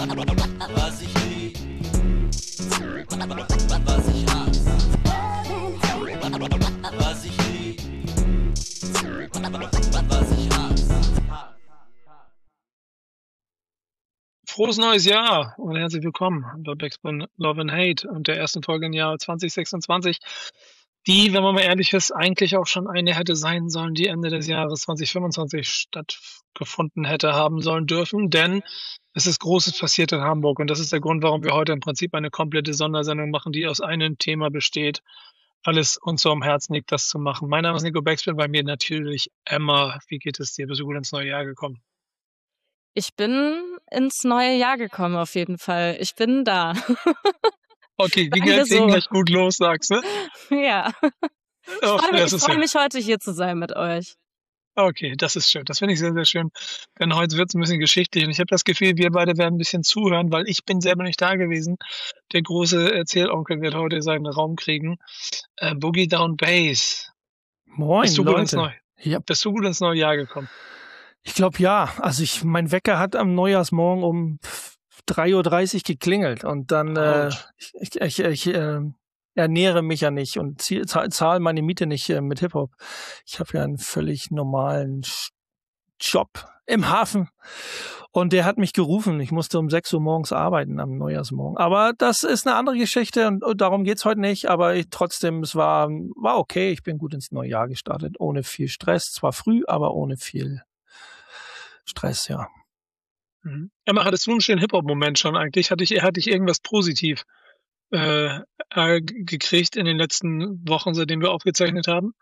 Was ich lieb, was ich hasse. Was ich lieb, was ich hasse. Frohes neues Jahr und herzlich willkommen bei Backspin Love and Hate und der ersten Folge im Jahr 2026, die, wenn man mal ehrlich ist, eigentlich auch schon eine hätte sein sollen, die Ende des Jahres 2025 stattgefunden hätte haben sollen dürfen, denn es ist Großes passiert in Hamburg und das ist der Grund, warum wir heute im Prinzip eine komplette Sondersendung machen, die aus einem Thema besteht, weil es uns so am Herzen liegt, das zu machen. Mein Name ist Nico Backspin, bei mir natürlich Emma. Wie geht es dir? Bist du gut ins neue Jahr gekommen? Ich bin ins neue Jahr gekommen, auf jeden Fall. Ich bin da. Okay, die Sagen wir geht so. gleich gut los, sagst du? Ja. Ich Oh, freue das ist ja. mich heute hier zu sein mit euch. Okay, das ist schön. Das finde ich sehr, sehr schön. Denn heute wird es ein bisschen geschichtlich. Und ich habe das Gefühl, wir beide werden ein bisschen zuhören, weil ich bin selber nicht da gewesen. Der große Erzählonkel wird heute seinen Raum kriegen. Boogie Down Bass. Moin, Bist du gut ins Leute. Ja, Bist du gut ins neue Jahr gekommen? ich glaube ja. Also mein Wecker hat am Neujahrsmorgen um 3:30 Uhr geklingelt und dann Ouch. ich ernähre mich ja nicht und zahle meine Miete nicht mit Hip-Hop. Ich habe ja einen völlig normalen Job im Hafen und der hat mich gerufen. Ich musste um 6 Uhr morgens arbeiten am Neujahrsmorgen. Aber das ist eine andere Geschichte und darum geht's heute nicht. Aber trotzdem, es war okay. Ich bin gut ins neue Jahr gestartet, ohne viel Stress. Zwar früh, aber ohne viel Stress, ja. Mhm. Emma, hattest du einen schönen Hip-Hop-Moment schon eigentlich? Hatte ich irgendwas positiv gekriegt in den letzten Wochen, seitdem wir aufgezeichnet haben?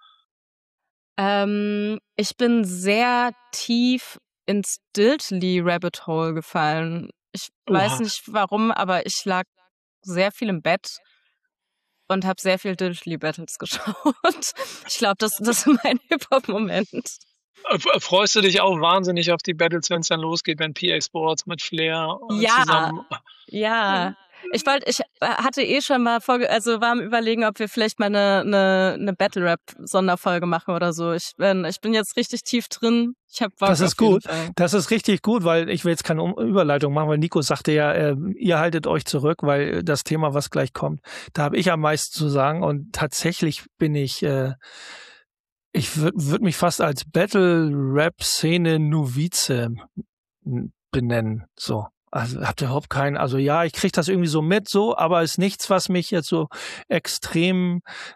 Ich bin sehr tief ins Diltly-Rabbit Hole gefallen. Ich weiß Oha. nicht warum, aber ich lag sehr viel im Bett und habe sehr viel Diltly-Battles geschaut. Ich glaube, das ist mein Hip-Hop-Moment. Freust du dich auch wahnsinnig auf die Battles, wenn es dann losgeht, wenn PA Sports mit Flair zusammen... Ja. Ich hatte schon mal war am Überlegen, ob wir vielleicht mal eine Battle-Rap-Sonderfolge machen oder so. Ich bin jetzt richtig tief drin. Ich hab Bock. Das ist auf jeden gut. Fall. Das ist richtig gut, weil ich will jetzt keine Überleitung machen, weil Nico sagte ja, ihr haltet euch zurück, weil das Thema, was gleich kommt, da habe ich am meisten zu sagen und tatsächlich bin ich würde mich fast als Battle-Rap-Szene-Novize benennen, so. Also habt ihr überhaupt keinen, also ja, ich krieg das irgendwie so mit, so, aber ist nichts, was mich jetzt so extrem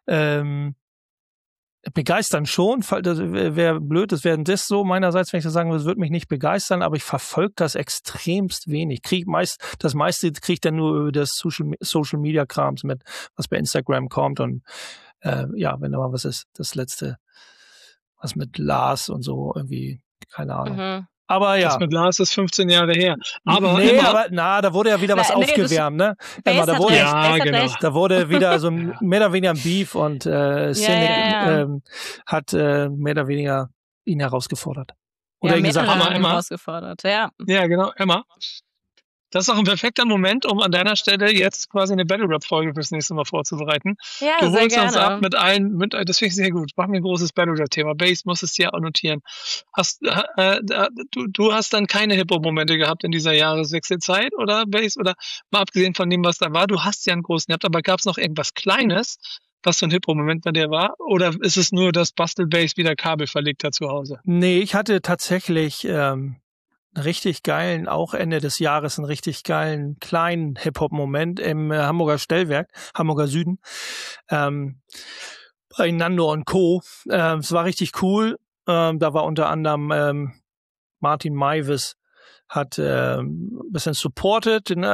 begeistern schon. Das wäre blöd, das wäre ein Diss so meinerseits, wenn ich das sagen würde, das würde mich nicht begeistern, aber ich verfolge das extremst wenig. Das meiste kriege ich dann nur über das Social Media Krams mit, was bei Instagram kommt und ja, wenn da mal was ist, das letzte, was mit Lars und so irgendwie, keine Ahnung. Mhm. Aber ja. Das mit Lars ist 15 Jahre her. Aber nee, Emma, da wurde ja wieder was aufgewärmt, ne? Emma, da wurde wieder so mehr oder weniger ein Beef und Cynic hat mehr oder weniger ihn herausgefordert. Oder ihn gesagt, Emma herausgefordert, ja. Ja, genau, Emma. Das ist auch ein perfekter Moment, um an deiner Stelle jetzt quasi eine Battle-Rap-Folge fürs nächste Mal vorzubereiten. Ja, du sehr holst gerne. uns ab das finde ich sehr gut. Mach mir ein großes Battle-Rap-Thema. Bass musst es dir auch notieren. Du hast dann keine Hip-Hop-Momente gehabt in dieser Jahreswechselzeit, oder Bass? Oder mal abgesehen von dem, was da war, du hast ja einen großen gehabt, aber gab es noch irgendwas Kleines, was so ein Hip-Hop-Moment bei dir war? Oder ist es nur, dass Bastel Bass wieder Kabel verlegt hat zu Hause? Nee, ich hatte tatsächlich richtig geilen, auch Ende des Jahres, einen richtig geilen kleinen Hip-Hop-Moment im Hamburger Stellwerk, Hamburger Süden, bei Nando und Co. Es war richtig cool. Da war unter anderem Martin Maivis hat ein bisschen supported. In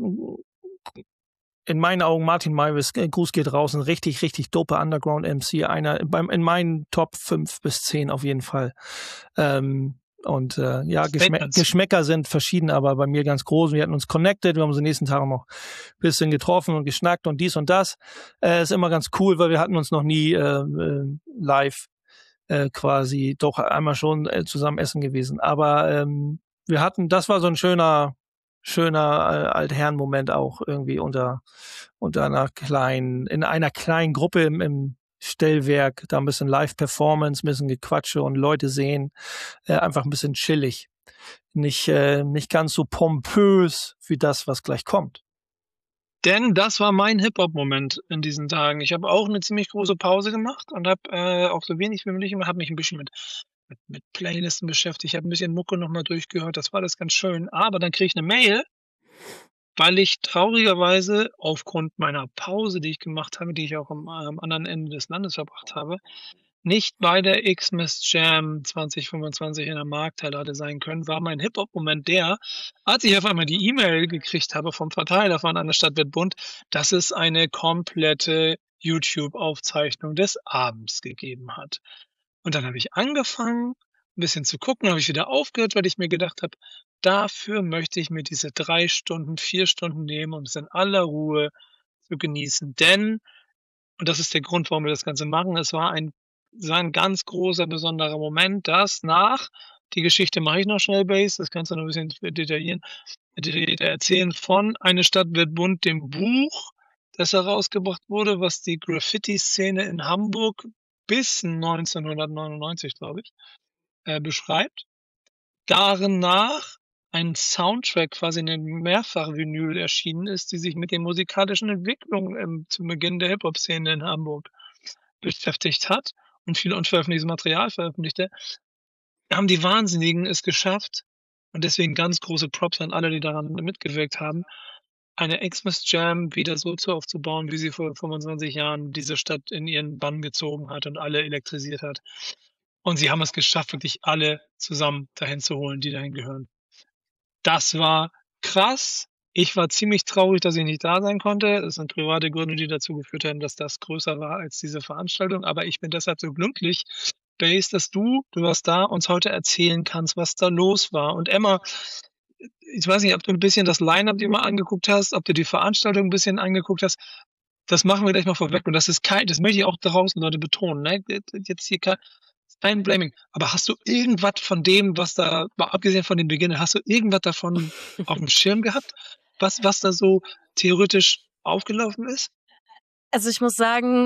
meinen Augen Martin Maivis, Gruß geht raus, ein richtig, richtig dope Underground-MC, einer in meinen Top 5 bis 10 auf jeden Fall. Und ja, Geschmäcker sind verschieden, aber bei mir ganz groß. Wir hatten uns connected, wir haben uns in den nächsten Tagen noch ein bisschen getroffen und geschnackt und dies und das. Ist immer ganz cool, weil wir hatten uns noch nie live quasi, doch einmal schon zusammen essen gewesen. Aber das war so ein schöner Altherren-Moment auch irgendwie in einer kleinen Gruppe im Stellwerk, da ein bisschen Live-Performance, ein bisschen Gequatsche und Leute sehen, einfach ein bisschen chillig. nicht ganz so pompös wie das, was gleich kommt. Denn das war mein Hip-Hop-Moment in diesen Tagen. Ich habe auch eine ziemlich große Pause gemacht und habe auch so wenig wie möglich gemacht, habe mich ein bisschen mit Playlisten beschäftigt, habe ein bisschen Mucke nochmal durchgehört, das war alles ganz schön. Aber dann kriege ich eine Mail, weil ich traurigerweise aufgrund meiner Pause, die ich gemacht habe, die ich auch am anderen Ende des Landes verbracht habe, nicht bei der Xmas Jam 2025 in der Markthalle hatte sein können, war mein Hip-Hop-Moment der, als ich auf einmal die E-Mail gekriegt habe vom Verteiler von einer Stadt wird bunt, dass es eine komplette YouTube-Aufzeichnung des Abends gegeben hat. Und dann habe ich angefangen, ein bisschen zu gucken, habe ich wieder aufgehört, weil ich mir gedacht habe, dafür möchte ich mir diese 3 Stunden, 4 Stunden nehmen, um es in aller Ruhe zu genießen. Denn, und das ist der Grund, warum wir das Ganze machen, es war ein ganz großer, besonderer Moment, dass die Geschichte mache ich noch schnell, Base, das kannst du noch ein bisschen detaillierter erzählen, von Eine Stadt wird bunt, dem Buch, das herausgebracht wurde, was die Graffiti-Szene in Hamburg bis 1999, glaube ich, beschreibt. Danach ein Soundtrack, quasi eine Mehrfach-Vinyl erschienen ist, die sich mit den musikalischen Entwicklungen zum Beginn der Hip-Hop-Szene in Hamburg beschäftigt hat und viel unveröffentlichtes Material veröffentlichte, haben die Wahnsinnigen es geschafft, und deswegen ganz große Props an alle, die daran mitgewirkt haben, eine Xmas Jam wieder so aufzubauen, wie sie vor 25 Jahren diese Stadt in ihren Bann gezogen hat und alle elektrisiert hat. Und sie haben es geschafft, wirklich alle zusammen dahin zu holen, die dahin gehören. Das war krass. Ich war ziemlich traurig, dass ich nicht da sein konnte. Es sind private Gründe, die dazu geführt haben, dass das größer war als diese Veranstaltung. Aber ich bin deshalb so glücklich, Base, dass du warst da, uns heute erzählen kannst, was da los war. Und Emma, ich weiß nicht, ob du ein bisschen das Line-Up dir mal angeguckt hast, ob du die Veranstaltung ein bisschen angeguckt hast. Das machen wir gleich mal vorweg. Und das möchte ich auch draußen, Leute, betonen. Ne? Jetzt hier kein Blaming. Aber hast du irgendwas von dem, was da, mal abgesehen von dem Beginn, hast du irgendwas davon auf dem Schirm gehabt, was da so theoretisch aufgelaufen ist? Also ich muss sagen,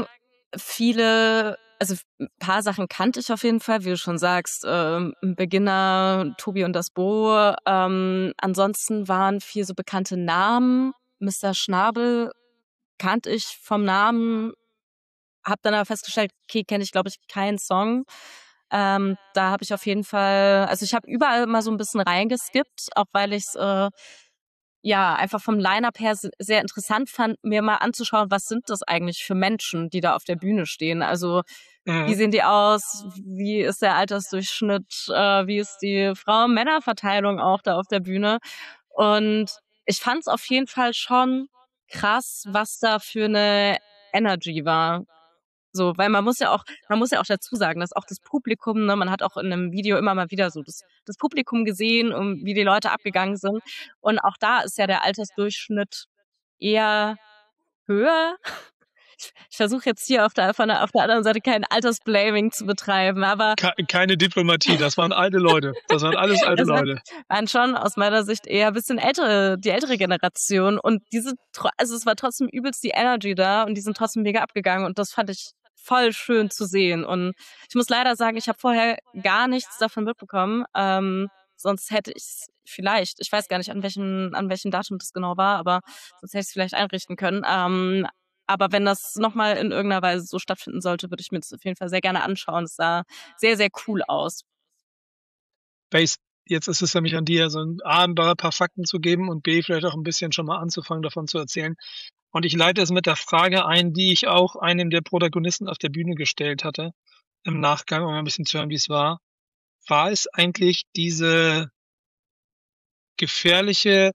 ein paar Sachen kannte ich auf jeden Fall, wie du schon sagst, Beginner, Tobi und das Bo. Ansonsten waren viel so bekannte Namen. Mr. Schnabel kannte ich vom Namen, hab dann aber festgestellt, okay, kenne ich glaube ich keinen Song. Da habe ich auf jeden Fall, also ich habe überall mal so ein bisschen reingeskippt, auch weil ich es einfach vom Line-Up her sehr interessant fand, mir mal anzuschauen, was sind das eigentlich für Menschen, die da auf der Bühne stehen. Also wie sehen die aus, wie ist der Altersdurchschnitt, wie ist die Frauen-Männer-Verteilung auch da auf der Bühne. Und ich fand es auf jeden Fall schon krass, was da für eine Energy war. So, weil man muss ja auch dazu sagen, dass auch das Publikum, ne, man hat auch in einem Video immer mal wieder so das Publikum gesehen und wie die Leute abgegangen sind. Und auch da ist ja der Altersdurchschnitt eher höher. Ich versuche jetzt hier auf der anderen Seite kein Altersblaming zu betreiben, aber keine Diplomatie, das waren alte Leute. Das waren alles alte Leute. Waren schon aus meiner Sicht eher ein bisschen die ältere Generation, und es war trotzdem übelst die Energy da und die sind trotzdem mega abgegangen, und das fand ich voll schön zu sehen. Und ich muss leider sagen, ich habe vorher gar nichts davon mitbekommen. Sonst hätte ich es vielleicht, ich weiß gar nicht, an welchem Datum das genau war, aber sonst hätte ich es vielleicht einrichten können. Aber wenn das nochmal in irgendeiner Weise so stattfinden sollte, würde ich mir das auf jeden Fall sehr gerne anschauen. Es sah sehr, sehr cool aus. Base, jetzt ist es nämlich an dir, so ein paar Fakten zu geben und B, vielleicht auch ein bisschen schon mal anzufangen, davon zu erzählen. Und ich leite es mit der Frage ein, die ich auch einem der Protagonisten auf der Bühne gestellt hatte, im Nachgang, um ein bisschen zu hören, wie es war. War es eigentlich diese gefährliche,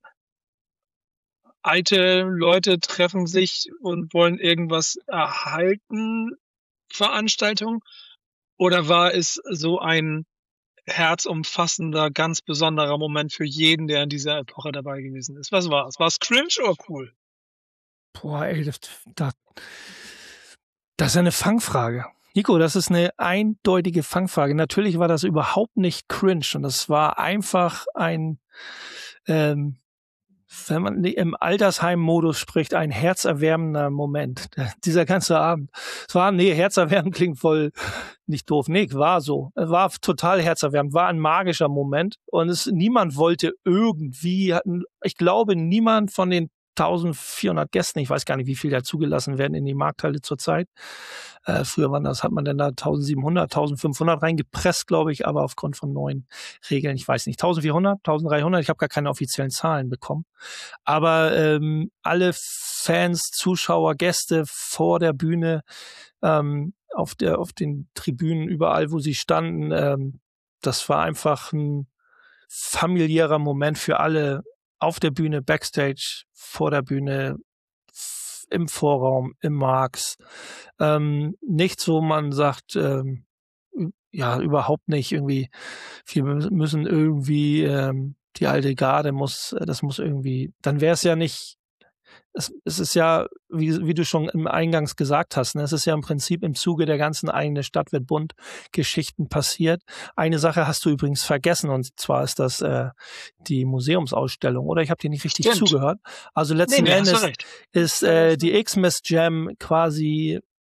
alte Leute treffen sich und wollen irgendwas erhalten Veranstaltung? Oder war es so ein herzumfassender, ganz besonderer Moment für jeden, der in dieser Epoche dabei gewesen ist? Was war es? War es cringe oder cool? Boah, ey, das ist eine Fangfrage. Nico, das ist eine eindeutige Fangfrage. Natürlich war das überhaupt nicht cringe, und das war einfach ein wenn man im Altersheim-Modus spricht, ein herzerwärmender Moment. Dieser ganze Abend. Herzerwärmend klingt voll nicht doof. Nee, war so. Es war total herzerwärmend. War ein magischer Moment. Und niemand wollte irgendwie, ich glaube, niemand von den 1400 Gästen, ich weiß gar nicht, wie viel da zugelassen werden in die Markthalle zurzeit. Früher hat man dann da 1700, 1500 reingepresst, glaube ich, aber aufgrund von neuen Regeln, ich weiß nicht, 1400, 1300, ich habe gar keine offiziellen Zahlen bekommen. Aber alle Fans, Zuschauer, Gäste vor der Bühne, auf den Tribünen, überall, wo sie standen, das war einfach ein familiärer Moment für alle, auf der Bühne, Backstage, vor der Bühne, im Vorraum, im Marx. Nichts, wo man sagt, überhaupt nicht irgendwie, wir müssen irgendwie, die alte Garde muss irgendwie, dann wäre es ja nicht, es ist ja, wie du schon im Eingangs gesagt hast, ne, es ist ja im Prinzip im Zuge der ganzen Eine Stadt wird bunt Geschichten passiert. Eine Sache hast du übrigens vergessen, und zwar ist das die Museumsausstellung, oder? Ich habe dir nicht richtig zugehört. Also letzten Endes ist die Xmas Jam quasi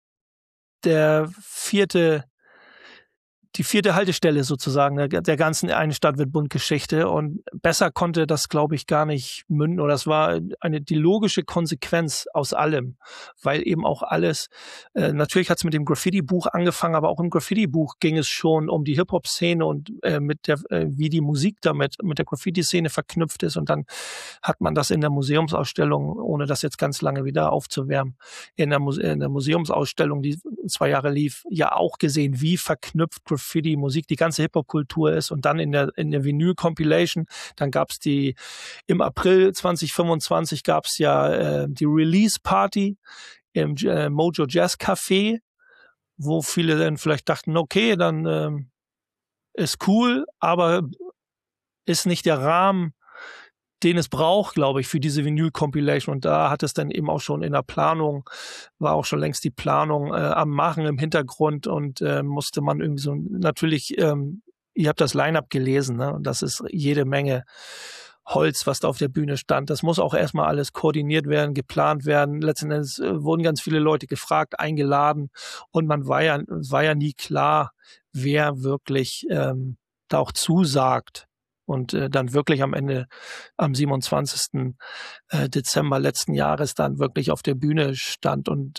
die vierte Haltestelle sozusagen der ganzen Eine Stadt wird bunt Geschichte, und besser konnte das, glaube ich, gar nicht münden, oder das war die logische Konsequenz aus allem, weil eben auch alles, natürlich hat es mit dem Graffiti-Buch angefangen, aber auch im Graffiti-Buch ging es schon um die Hip-Hop-Szene und wie die Musik damit mit der Graffiti-Szene verknüpft ist, und dann hat man das in der Museumsausstellung, ohne das jetzt ganz lange wieder aufzuwärmen, in der Museumsausstellung, die 2 Jahre lief, ja auch gesehen, wie verknüpft Graffiti, Musik, die ganze Hip-Hop-Kultur ist. Und dann in der Vinyl-Compilation, dann gab es im April 2025 gab es ja die Release-Party im Mojo Jazz Café, wo viele dann vielleicht dachten, okay, dann ist cool, aber ist nicht der Rahmen, den es braucht, glaube ich, für diese Vinyl-Compilation. Und da hat es dann eben auch schon in der Planung, war auch schon längst die Planung am Machen im Hintergrund, und musste man irgendwie so, natürlich, ihr habt das Line-Up gelesen, ne? Und das ist jede Menge Holz, was da auf der Bühne stand. Das muss auch erstmal alles koordiniert werden, geplant werden. Letzten Endes wurden ganz viele Leute gefragt, eingeladen, und man war ja nie klar, wer wirklich da auch zusagt. Und dann wirklich am Ende, am 27. Dezember letzten Jahres dann wirklich auf der Bühne stand. Und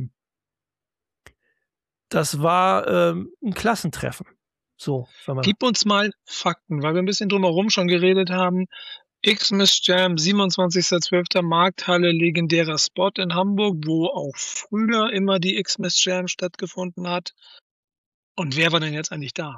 das war ein Klassentreffen. So, Gib uns mal Fakten, weil wir ein bisschen drumherum schon geredet haben. Xmas Jam, 27.12. Markthalle, legendärer Spot in Hamburg, wo auch früher immer die Xmas Jam stattgefunden hat. Und wer war denn jetzt eigentlich da?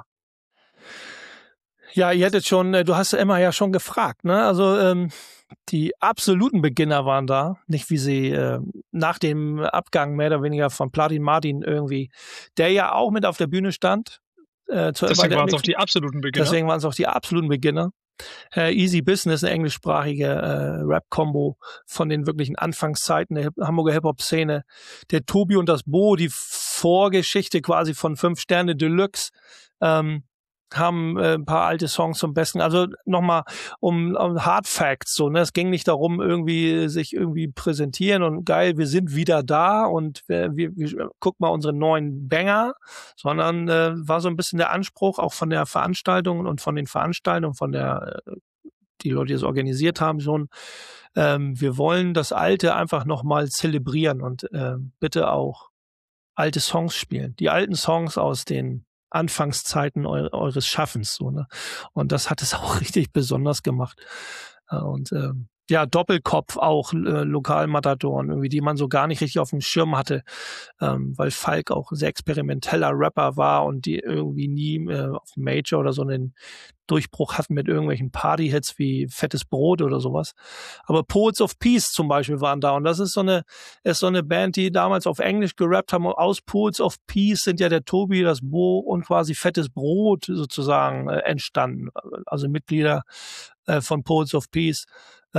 Ja, ihr hättet schon, du hast Emma ja schon gefragt, ne? Also die absoluten Beginner waren da, nicht wie sie nach dem Abgang mehr oder weniger von Platin Martin irgendwie, der ja auch mit auf der Bühne stand. Deswegen waren es auch die absoluten Beginner. Deswegen waren es auch die absoluten Beginner. Easy Business, eine englischsprachige Rap-Kombo von den wirklichen Anfangszeiten der Hamburger Hip-Hop-Szene. Der Tobi und das Bo, die Vorgeschichte quasi von 5 Sterne Deluxe, haben ein paar alte Songs zum Besten. Also nochmal um Hard Facts, so, ne? Es ging nicht darum, sich irgendwie präsentieren und geil, wir sind wieder da und wir guck mal unsere neuen Banger, sondern war so ein bisschen der Anspruch auch von der Veranstaltung und von den Veranstaltungen, von die Leute, die es organisiert haben, schon, wir wollen das Alte einfach nochmal zelebrieren und bitte auch alte Songs spielen. Die alten Songs aus den Anfangszeiten eures Schaffens, so, ne? Und das hat es auch richtig besonders gemacht. Und Doppelkopf auch, Lokalmatadoren, irgendwie, die man so gar nicht richtig auf dem Schirm hatte, weil Falk auch ein sehr experimenteller Rapper war und die irgendwie nie auf Major oder so einen Durchbruch hatten mit irgendwelchen Party-Hits wie Fettes Brot oder sowas. Aber Poets of Peace zum Beispiel waren da, und das ist so eine Band, die damals auf Englisch gerappt haben. Aus Poets of Peace sind ja der Tobi, das Bo und quasi Fettes Brot sozusagen entstanden. Also Mitglieder von Poets of Peace.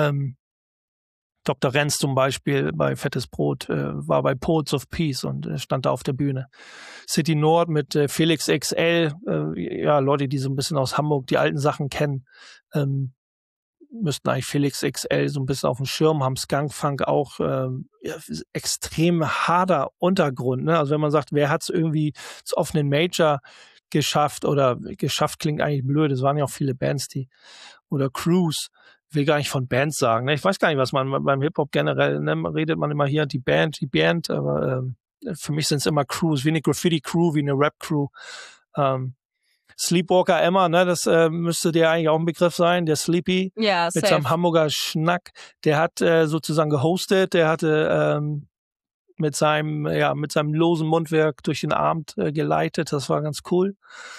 Dr. Renz zum Beispiel bei Fettes Brot war bei Poets of Peace und stand da auf der Bühne. City Nord mit Felix XL, Leute, die so ein bisschen aus Hamburg die alten Sachen kennen. müssten eigentlich Felix XL so ein bisschen auf dem Schirm haben. Skunk Funk auch extrem harter Untergrund. Ne? Also wenn man sagt, wer hat es irgendwie auf einen Major geschafft oder geschafft klingt eigentlich blöd. Es waren ja auch viele Bands, oder Crews, will gar nicht von Bands sagen. Ne? Ich weiß gar nicht, was man beim Hip-Hop generell, ne? Redet man immer hier die Band, aber für mich sind es immer Crews, wie eine Graffiti-Crew, wie eine Rap-Crew. Sleepwalker Emma, ne, das müsste dir eigentlich auch ein Begriff sein, der Sleepy, Ja, mit safe. seinem Hamburger Schnack, der hat sozusagen gehostet, der hatte mit seinem losen Mundwerk durch den Abend geleitet, das war ganz cool.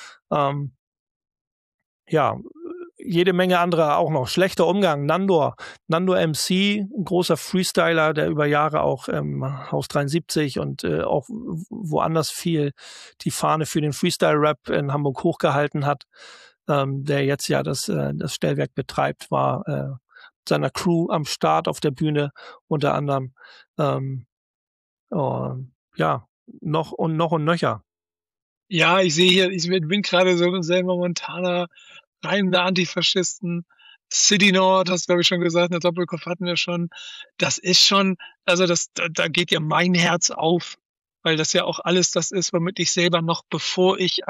Jede Menge andere auch noch. Schlechter Umgang, Nando MC, ein großer Freestyler, der über Jahre auch Haus 73 und auch woanders viel die Fahne für den Freestyle-Rap in Hamburg hochgehalten hat, der jetzt ja das Stellwerk betreibt, war seiner Crew am Start auf der Bühne unter anderem. Noch und nöcher. Ja, ich sehe hier, ich bin gerade so im selber Montana, reimende Antifaschisten, City Nord, hast du, glaube ich, schon gesagt, eine Doppelkopf hatten wir schon. Das ist schon, also da geht ja mein Herz auf, weil das ja auch alles das ist, womit ich selber noch, bevor ich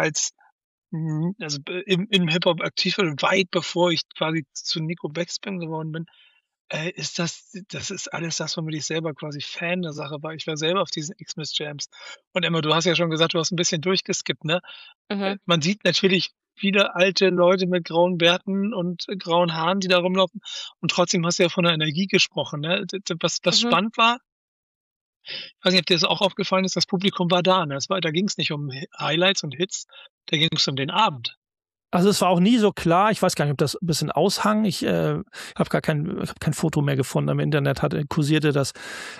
also im Hip-Hop aktiv war, weit bevor ich quasi zu Nico Backspin geworden bin, ist das ist alles das, womit ich selber quasi Fan der Sache war. Ich war selber auf diesen Xmas Jams. Und Emma, du hast ja schon gesagt, du hast ein bisschen durchgeskippt, ne? Mhm. Man sieht natürlich viele alte Leute mit grauen Bärten und grauen Haaren, die da rumlaufen. Und trotzdem hast du ja von der Energie gesprochen, ne? Was spannend war, ich weiß nicht, ob dir das auch aufgefallen ist, das Publikum war da, ne? Da ging es nicht um Highlights und Hits, da ging es um den Abend. Also es war auch nie so klar, ich weiß gar nicht, ob das ein bisschen aushang. Ich habe kein Foto mehr gefunden im Internet, kursierte das.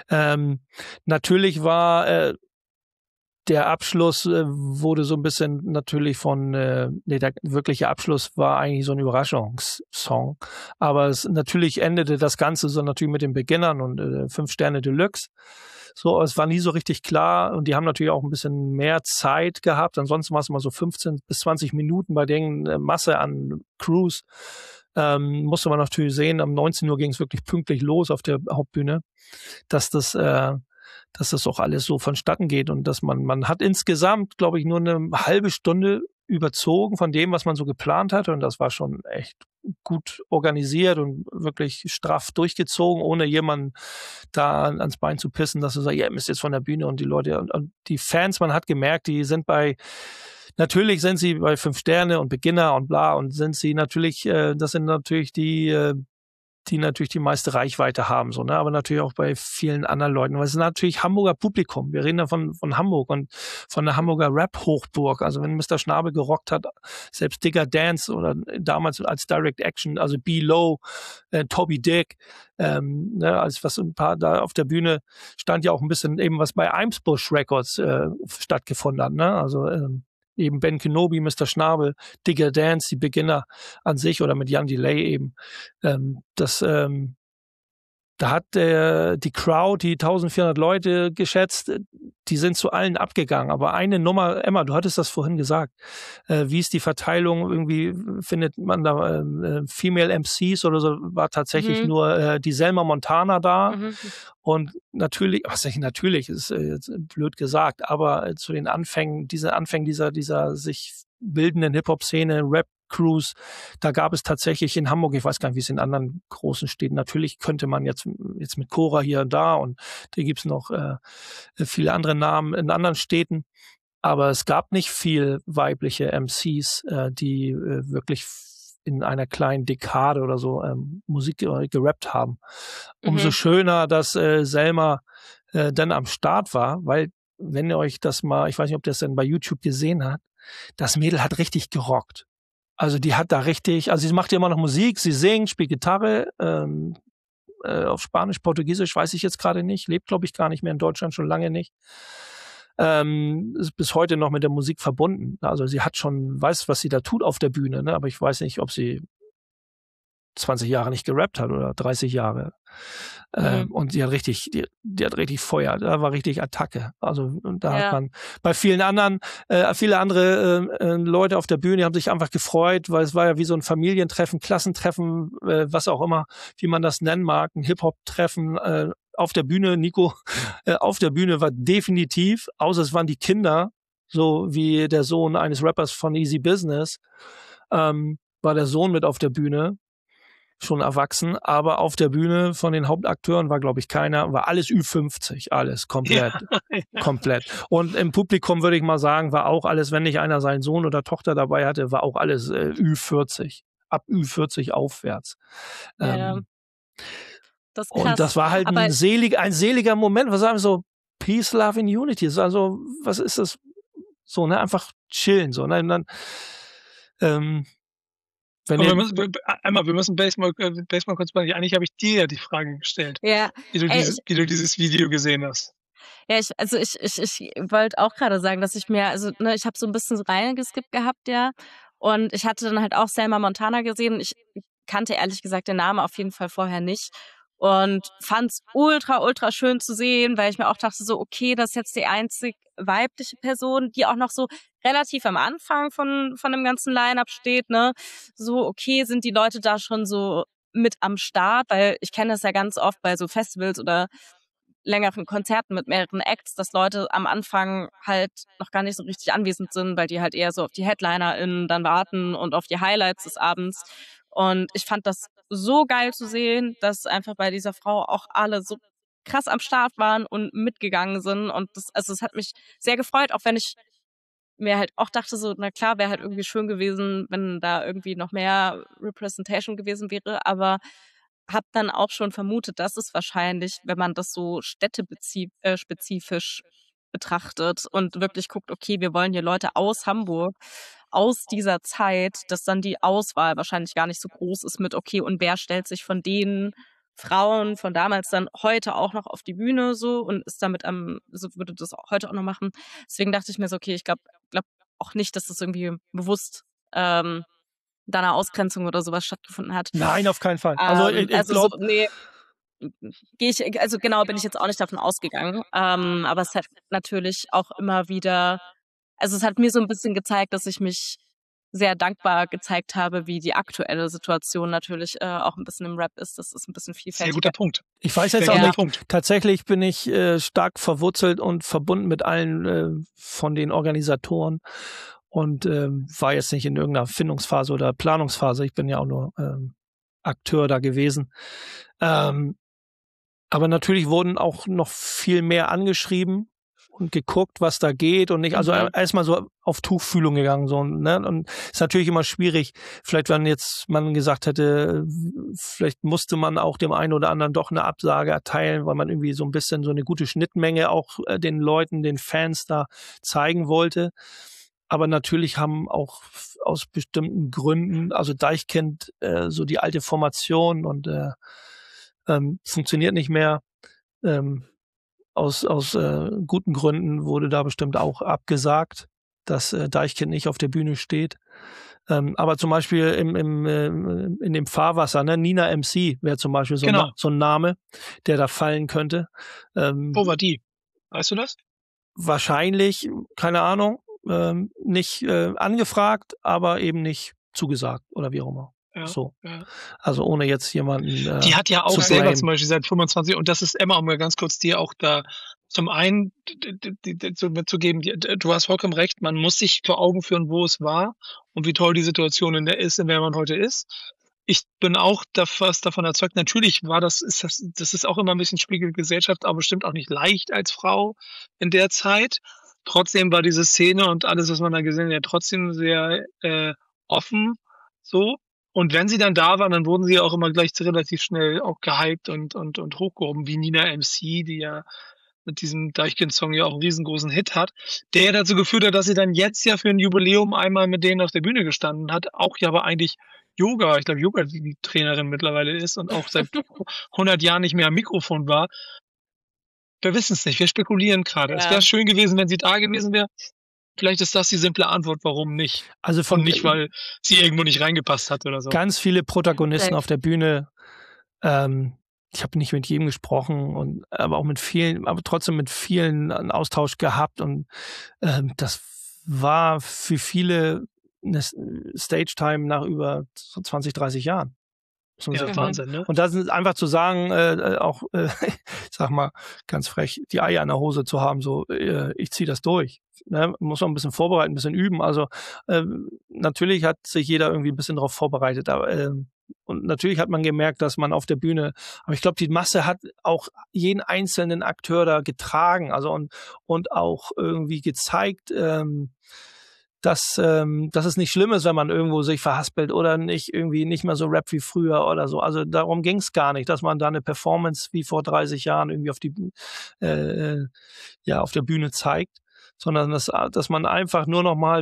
Natürlich war der Abschluss wurde so ein bisschen natürlich der wirkliche Abschluss war eigentlich so ein Überraschungssong. Aber natürlich endete das Ganze so natürlich mit den Beginnern und 5 Sterne Deluxe. So, es war nie so richtig klar und die haben natürlich auch ein bisschen mehr Zeit gehabt. Ansonsten war es immer so 15 bis 20 Minuten bei den Masse an Crews. Musste man natürlich sehen, um 19 Uhr ging es wirklich pünktlich los auf der Hauptbühne, dass das auch alles so vonstatten geht und dass man hat insgesamt, glaube ich, nur eine halbe Stunde überzogen von dem, was man so geplant hatte und das war schon echt gut organisiert und wirklich straff durchgezogen, ohne jemanden da ans Bein zu pissen, dass du sagst, ihr müsst jetzt von der Bühne und die Leute und die Fans, man hat gemerkt, natürlich sind sie bei 5 Sterne und Beginner und bla und sind sie natürlich, das sind natürlich die natürlich die meiste Reichweite haben, so, ne, aber natürlich auch bei vielen anderen Leuten, weil es ist natürlich Hamburger Publikum. Wir reden da von Hamburg und von der Hamburger Rap-Hochburg. Also wenn Mr. Schnabel gerockt hat, selbst Digger Dance oder damals als Direct Action, also B-Low, Toby Dick, ne, als was ein paar da auf der Bühne stand ja auch ein bisschen eben was bei Eimsbusch Records stattgefunden hat, ne, also eben Ben Kenobi, Mr. Schnabel, Digger Dance, die Beginner an sich oder mit Jan Delay eben. Da hat die Crowd, die 1400 Leute geschätzt, die sind zu allen abgegangen. Aber eine Nummer, Emma, du hattest das vorhin gesagt, wie ist die Verteilung? Irgendwie findet man da Female MCs oder so, war tatsächlich nur die Selma Montana da. Und natürlich, ist jetzt blöd gesagt, aber zu den Anfängen dieser sich bildenden Hip-Hop-Szene, Rap-Crews, da gab es tatsächlich in Hamburg, ich weiß gar nicht, wie es in anderen großen Städten, natürlich könnte man jetzt mit Cora hier und da und da gibt's noch viele andere Namen in anderen Städten, aber es gab nicht viel weibliche MCs, die wirklich in einer kleinen Dekade oder so Musik gerappt haben. Umso schöner, dass Selma dann am Start war, weil wenn ihr euch das mal, ich weiß nicht, ob ihr das dann bei YouTube gesehen habt, das Mädel hat richtig gerockt. Also die hat da richtig, also sie macht ja immer noch Musik, sie singt, spielt Gitarre, auf Spanisch, Portugiesisch weiß ich jetzt gerade nicht, lebt glaube ich gar nicht mehr in Deutschland, schon lange nicht. Ist bis heute noch mit der Musik verbunden. Also sie hat schon, weiß, was sie da tut auf der Bühne, ne? Aber ich weiß nicht, ob sie 20 Jahre nicht gerappt hat oder 30 Jahre. Und die hat richtig Feuer, da war richtig Attacke. Also da hat man bei viele andere Leute auf der Bühne, die haben sich einfach gefreut, weil es war ja wie so ein Familientreffen, Klassentreffen, was auch immer, wie man das nennen mag, ein Hip-Hop-Treffen auf der Bühne. Nico, auf der Bühne war definitiv, außer es waren die Kinder, so wie der Sohn eines Rappers von Easy Business, war der Sohn mit auf der Bühne, schon erwachsen, aber auf der Bühne von den Hauptakteuren war, glaube ich, keiner, war alles Ü50, alles komplett, komplett. Und im Publikum würde ich mal sagen, war auch alles, wenn nicht einer seinen Sohn oder Tochter dabei hatte, war auch alles Ü40, ab Ü40 aufwärts. Das ist krass. Und das war halt ein seliger Moment, was sagen wir so, Peace, Love and Unity, also, was ist das? So, ne, einfach chillen, so, ne, und dann, wir müssen Base mal kurz machen. Eigentlich habe ich dir ja die Frage gestellt, wie du dieses Video gesehen hast. Ja, ich wollte auch gerade sagen, dass ich ich habe so ein bisschen reingeskippt gehabt, und ich hatte dann halt auch Selma Montana gesehen. Ich kannte ehrlich gesagt den Namen auf jeden Fall vorher nicht und fand's ultra, ultra schön zu sehen, weil ich mir auch dachte so, okay, das ist jetzt die einzig weibliche Person, die auch noch so relativ am Anfang von dem ganzen Line-Up steht, ne? So, okay, sind die Leute da schon so mit am Start, weil ich kenne das ja ganz oft bei so Festivals oder längeren Konzerten mit mehreren Acts, dass Leute am Anfang halt noch gar nicht so richtig anwesend sind, weil die halt eher so auf die HeadlinerInnen dann warten und auf die Highlights des Abends. Und ich fand das so geil zu sehen, dass einfach bei dieser Frau auch alle so krass am Start waren und mitgegangen sind. Und es hat mich sehr gefreut, auch wenn ich mir halt auch dachte so, na klar, wäre halt irgendwie schön gewesen, wenn da irgendwie noch mehr Representation gewesen wäre, aber habe dann auch schon vermutet, dass es wahrscheinlich, wenn man das so städtespezifisch betrachtet und wirklich guckt, okay, wir wollen hier Leute aus Hamburg, aus dieser Zeit, dass dann die Auswahl wahrscheinlich gar nicht so groß ist mit, okay, und wer stellt sich von den Frauen von damals dann heute auch noch auf die Bühne so und ist damit würde das heute auch noch machen. Deswegen dachte ich mir so, okay, ich glaube auch nicht, dass das irgendwie bewusst da eine Ausgrenzung oder sowas stattgefunden hat. Nein, auf keinen Fall. Also ich glaube... bin ich jetzt auch nicht davon ausgegangen. Aber es hat natürlich auch immer wieder, also es hat mir so ein bisschen gezeigt, dass ich mich sehr dankbar gezeigt habe, wie die aktuelle Situation natürlich auch ein bisschen im Rap ist. Das ist ein bisschen vielfältiger. Sehr guter Punkt. Ich weiß jetzt auch nicht, tatsächlich bin ich stark verwurzelt und verbunden mit allen von den Organisatoren und war jetzt nicht in irgendeiner Findungsphase oder Planungsphase. Ich bin ja auch nur Akteur da gewesen. Aber natürlich wurden auch noch viel mehr angeschrieben und geguckt, was da geht und nicht, also erstmal so auf Tuchfühlung gegangen, so, ne, und ist natürlich immer schwierig, vielleicht wenn jetzt man gesagt hätte, vielleicht musste man auch dem einen oder anderen doch eine Absage erteilen, weil man irgendwie so ein bisschen so eine gute Schnittmenge auch den Leuten, den Fans da zeigen wollte. Aber natürlich haben auch aus bestimmten Gründen, also Deichkind, so die alte Formation und funktioniert nicht mehr, aus guten Gründen wurde da bestimmt auch abgesagt, dass Deichkind nicht auf der Bühne steht. Aber zum Beispiel in dem Fahrwasser, ne, Nina MC wäre zum Beispiel so ein Name, der da fallen könnte. Wo war die? Weißt du das? Wahrscheinlich, keine Ahnung, nicht angefragt, aber eben nicht zugesagt oder wie auch immer. Ja, so. Ja. Also ohne jetzt jemanden die hat ja auch selber zum Beispiel seit 25, und das ist Emma, um mal ganz kurz dir auch da zum einen mitzugeben, du hast vollkommen recht, man muss sich vor Augen führen, wo es war und wie toll die Situation in der man heute ist. Ich bin auch fast davon erzeugt, natürlich das ist auch immer ein bisschen Spiegelgesellschaft, aber bestimmt auch nicht leicht als Frau in der Zeit. Trotzdem war diese Szene und alles, was man da gesehen hat, ja trotzdem sehr offen so. Und wenn sie dann da waren, dann wurden sie auch immer gleich relativ schnell auch gehypt und hochgehoben, wie Nina MC, die ja mit diesem Deichkind-Song ja auch einen riesengroßen Hit hat, der ja dazu geführt hat, dass sie dann jetzt ja für ein Jubiläum einmal mit denen auf der Bühne gestanden hat, auch ja aber eigentlich ich glaube Yoga die Trainerin mittlerweile ist und auch seit 100 Jahren nicht mehr am Mikrofon war. Wir wissen es nicht, wir spekulieren gerade. Ja. Es wäre schön gewesen, wenn sie da gewesen wäre. Vielleicht ist das die simple Antwort, warum nicht. Also Und nicht, weil sie irgendwo nicht reingepasst hat oder so. Ganz viele Protagonisten auf der Bühne. Ich habe nicht mit jedem gesprochen, aber auch mit vielen, aber trotzdem mit vielen einen Austausch gehabt. Und das war für viele eine Stage-Time nach über 20, 30 Jahren. Ja, Wahnsinn, ne? Und das ist einfach zu sagen, ich sag mal ganz frech, die Eier in der Hose zu haben, so, ich ziehe das durch. Ne? Muss man ein bisschen vorbereiten, ein bisschen üben. Also natürlich hat sich jeder irgendwie ein bisschen darauf vorbereitet. Aber, und natürlich hat man gemerkt, dass man auf der Bühne, aber ich glaube, die Masse hat auch jeden einzelnen Akteur da getragen, also und auch irgendwie gezeigt, dass es nicht schlimm ist, wenn man irgendwo sich verhaspelt oder nicht mehr so rappt wie früher oder so. Also darum ging es gar nicht, dass man da eine Performance wie vor 30 Jahren irgendwie auf der Bühne zeigt, sondern dass man einfach nur noch mal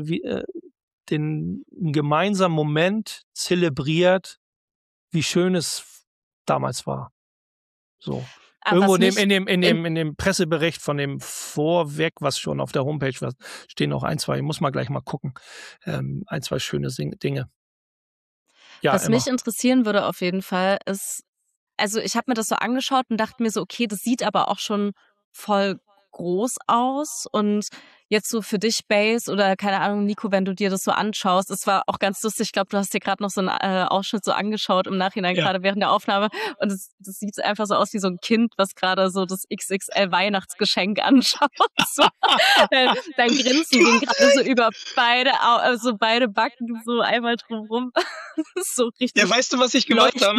den gemeinsamen Moment zelebriert, wie schön es damals war. So. Irgendwo in dem Pressebericht von dem Vorweg, was schon auf der Homepage war, stehen noch ich muss mal gleich mal gucken, 2 schöne Dinge. Ja, was mich interessieren würde auf jeden Fall ist, also ich habe mir das so angeschaut und dachte mir so, okay, das sieht aber auch schon voll groß aus und jetzt so für dich, Bass oder keine Ahnung, Nico, wenn du dir das so anschaust, es war auch ganz lustig, ich glaube, du hast dir gerade noch so einen Ausschnitt so angeschaut im Nachhinein, gerade während der Aufnahme und das sieht einfach so aus wie so ein Kind, was gerade so das XXL Weihnachtsgeschenk anschaut. So, dein Grinsen ging gerade so über beide Backen so einmal drumrum. So richtig. Ja, weißt du, was ich gemacht habe?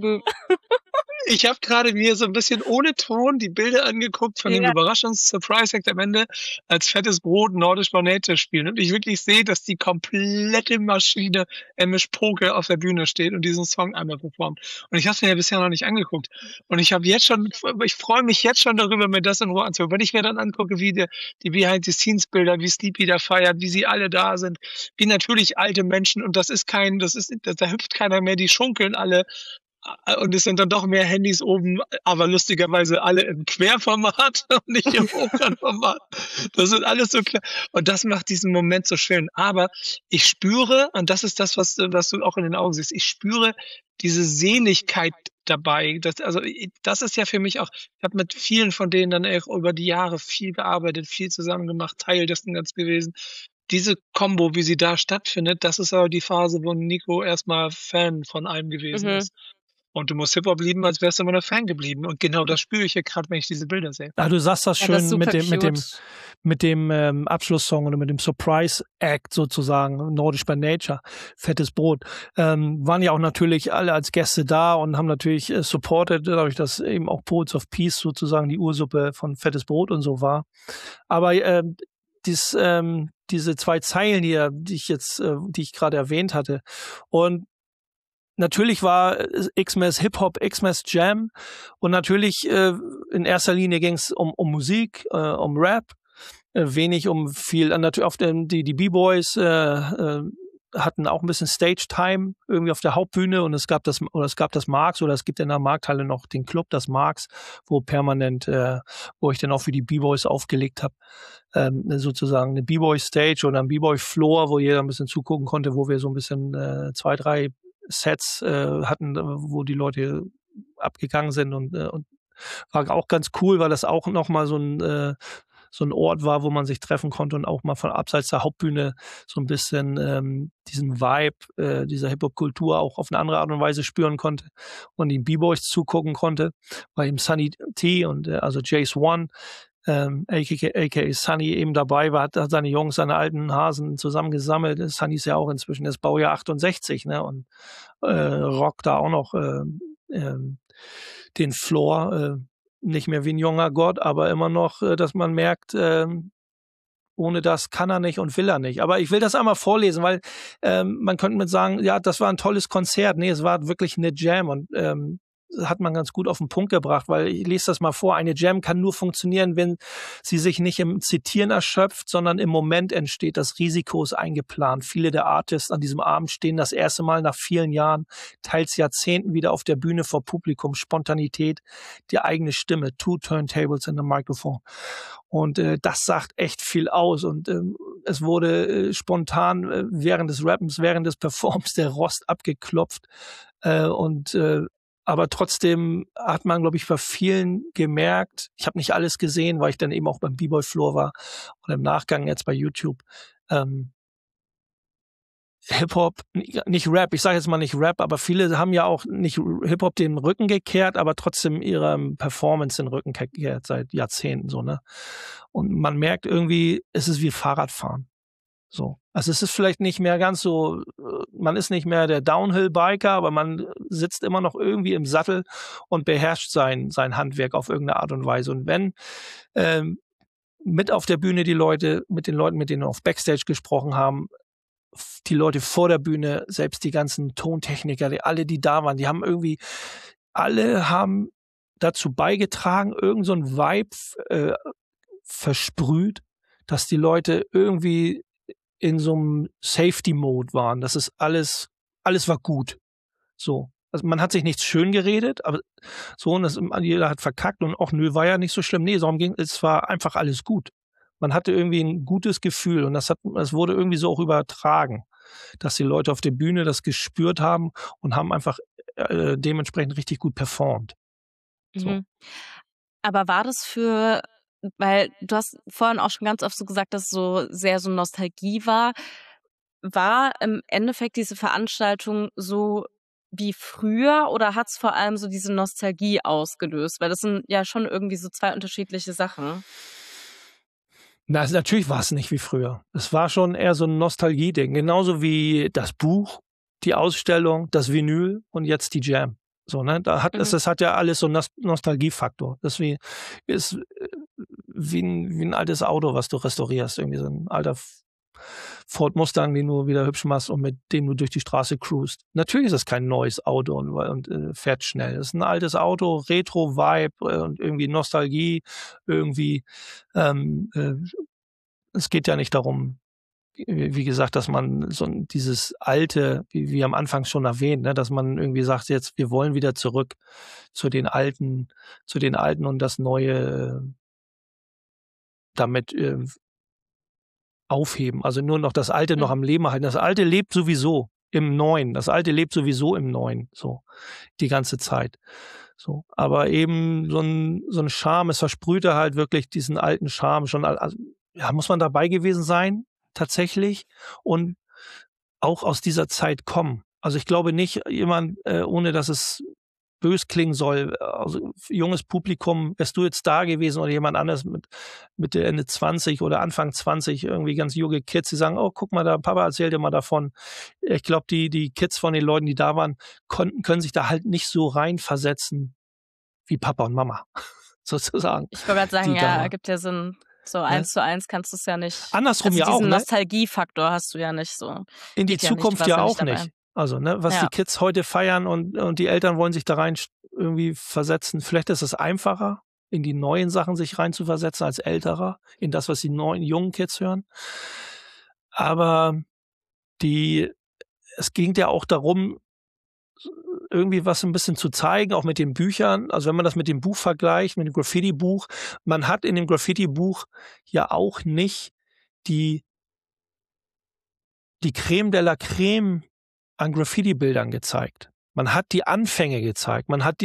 Ich habe gerade mir so ein bisschen ohne Ton die Bilder angeguckt von dem Überraschungs-Surprise-Act am Ende als fettes Brot Nordisch by Nature spielen. Und ich wirklich sehe, dass die komplette Maschine Emish Poke auf der Bühne steht und diesen Song einmal performt. Und ich habe es mir ja bisher noch nicht angeguckt. Und ich freue mich jetzt schon darüber, mir das in Ruhe anzugucken. Wenn ich mir dann angucke, wie die Behind-the-Scenes-Bilder, wie Sleepy da feiert, wie sie alle da sind, wie natürlich alte Menschen, und da hüpft keiner mehr, die schunkeln alle. Und es sind dann doch mehr Handys oben, aber lustigerweise alle im Querformat und nicht im Hochkantformat. Das sind alles so klar. Und das macht diesen Moment so schön. Aber ich spüre, und das ist das, was du auch in den Augen siehst, ich spüre diese Sehnlichkeit dabei. Das ist ja für mich auch, ich habe mit vielen von denen dann auch über die Jahre viel gearbeitet, viel zusammen gemacht, Teil dessen ganz gewesen. Diese Kombo, wie sie da stattfindet, das ist aber die Phase, wo Nico erstmal Fan von einem gewesen ist. Und du musst Hip-Hop lieben, als wärst du immer nur Fan geblieben. Und genau das spüre ich hier gerade, wenn ich diese Bilder sehe. Ja, du sagst das schön mit dem Abschlusssong oder mit dem Surprise Act sozusagen, Nordisch by Nature, fettes Brot. Waren ja auch natürlich alle als Gäste da und haben natürlich supported, dadurch, dass eben auch Poets of Peace sozusagen die Ursuppe von fettes Brot und so war. Aber diese 2 Zeilen hier, die ich gerade erwähnt hatte, und natürlich war Xmas Hip-Hop, Xmas Jam, und natürlich in erster Linie ging es um Musik, um Rap, wenig um viel. Die B-Boys hatten auch ein bisschen Stage-Time irgendwie auf der Hauptbühne, und es gab das Marx, oder es gibt in der Markthalle noch den Club, das Marx, wo permanent, wo ich dann auch für die B-Boys aufgelegt habe, sozusagen eine B-Boy-Stage oder ein B-Boy-Floor, wo jeder ein bisschen zugucken konnte, wo wir so ein bisschen 2, 3 Sets hatten, wo die Leute abgegangen sind, und war auch ganz cool, weil das auch nochmal so ein Ort war, wo man sich treffen konnte und auch mal von abseits der Hauptbühne so ein bisschen diesen Vibe dieser Hip-Hop-Kultur auch auf eine andere Art und Weise spüren konnte und den B-Boys zugucken konnte, weil eben Sunny T und also Jace One, aka Sunny, eben dabei war, hat seine Jungs, seine alten Hasen zusammengesammelt. Sunny ist ja auch inzwischen das Baujahr 68, ne, und rockt da auch noch den Floor, nicht mehr wie ein junger Gott, aber immer noch, dass man merkt, ohne das kann er nicht und will er nicht. Aber ich will das einmal vorlesen, weil man könnte mit sagen, ja, das war ein tolles Konzert. Nee, es war wirklich eine Jam, und hat man ganz gut auf den Punkt gebracht, weil ich lese das mal vor. Eine Jam kann nur funktionieren, wenn sie sich nicht im Zitieren erschöpft, sondern im Moment entsteht. Das Risiko ist eingeplant. Viele der Artists an diesem Abend stehen das erste Mal nach vielen Jahren, teils Jahrzehnten wieder auf der Bühne vor Publikum. Spontanität, die eigene Stimme, 2 Turntables in the Microphone. Und das sagt echt viel aus. Und es wurde spontan während des Rappens, während des Performs der Rost abgeklopft. Aber trotzdem hat man, glaube ich, bei vielen gemerkt, ich habe nicht alles gesehen, weil ich dann eben auch beim B-Boy Floor war und im Nachgang jetzt bei YouTube, Hip-Hop, nicht Rap, ich sage jetzt mal nicht Rap, aber viele haben ja auch nicht Hip-Hop den Rücken gekehrt, aber trotzdem ihre Performance den Rücken gekehrt seit Jahrzehnten so, ne? Und man merkt irgendwie, es ist wie Fahrradfahren. So. Also es ist vielleicht nicht mehr ganz so, man ist nicht mehr der Downhill-Biker, aber man sitzt immer noch irgendwie im Sattel und beherrscht sein Handwerk auf irgendeine Art und Weise. Und wenn mit auf der Bühne mit den Leuten, mit denen wir auf Backstage gesprochen haben, die Leute vor der Bühne, selbst die ganzen Tontechniker, die da waren, alle haben dazu beigetragen, irgend so ein Vibe versprüht, dass die Leute irgendwie in so einem Safety-Mode waren. Das ist alles war gut. So. Also man hat sich nichts schön geredet, aber so, und jeder hat verkackt und auch nö, war ja nicht so schlimm. Nee, es war einfach alles gut. Man hatte irgendwie ein gutes Gefühl und das wurde irgendwie so auch übertragen, dass die Leute auf der Bühne das gespürt haben und haben einfach dementsprechend richtig gut performt. So. Mhm. Aber war das weil du hast vorhin auch schon ganz oft so gesagt, dass es so sehr so Nostalgie war im Endeffekt diese Veranstaltung so wie früher oder hat es vor allem so diese Nostalgie ausgelöst? Weil das sind ja schon irgendwie so zwei unterschiedliche Sachen. Also natürlich war es nicht wie früher. Es war schon eher so ein Nostalgie-Ding. Genauso wie das Buch, die Ausstellung, das Vinyl und jetzt die Jam. So, ne? Das hat ja alles so einen Nostalgiefaktor. Das ist wie ein altes Auto, was du restaurierst. Irgendwie so ein alter Ford Mustang, den du wieder hübsch machst und mit dem du durch die Straße cruist. Natürlich ist es kein neues Auto und fährt schnell. Es ist ein altes Auto, Retro-Vibe und irgendwie Nostalgie, irgendwie es geht ja nicht darum, wie gesagt, dass man so dieses Alte, wie am Anfang schon erwähnt, ne, dass man irgendwie sagt, jetzt, wir wollen wieder zurück zu den Alten und das Neue damit aufheben. Also nur noch das Alte noch am Leben halten. Das Alte lebt sowieso im Neuen. So die ganze Zeit. So, aber eben so ein Charme, es versprühte halt wirklich diesen alten Charme schon. Also, ja, muss man dabei gewesen sein, tatsächlich, und auch aus dieser Zeit kommen. Also ich glaube nicht, jemand, ohne dass es bös klingen soll, also junges Publikum, wärst du jetzt da gewesen oder jemand anderes mit Mitte, Ende 20 oder Anfang 20, irgendwie ganz junge Kids, die sagen, oh, guck mal da, Papa erzählt dir mal davon. Ich glaube, die Kids von den Leuten, die da waren, können sich da halt nicht so reinversetzen wie Papa und Mama, sozusagen. Ich wollte gerade sagen, ja, gibt ja Sinn. So 1:1 kannst du es ja nicht. Andersrum ja auch, diesen ne? Nostalgiefaktor hast du ja nicht so. In die Zukunft ja auch nicht. Also, ne, was die Kids heute feiern und die Eltern wollen sich da rein irgendwie versetzen. Vielleicht ist es einfacher, in die neuen Sachen sich rein zu versetzen als älterer, in das, was die neuen jungen Kids hören. Aber es ging ja auch darum, irgendwie was ein bisschen zu zeigen, auch mit den Büchern. Also wenn man das mit dem Buch vergleicht, mit dem Graffiti-Buch, man hat in dem Graffiti-Buch ja auch nicht die Creme de la Creme an Graffiti-Bildern gezeigt. Man hat die Anfänge gezeigt. Man hat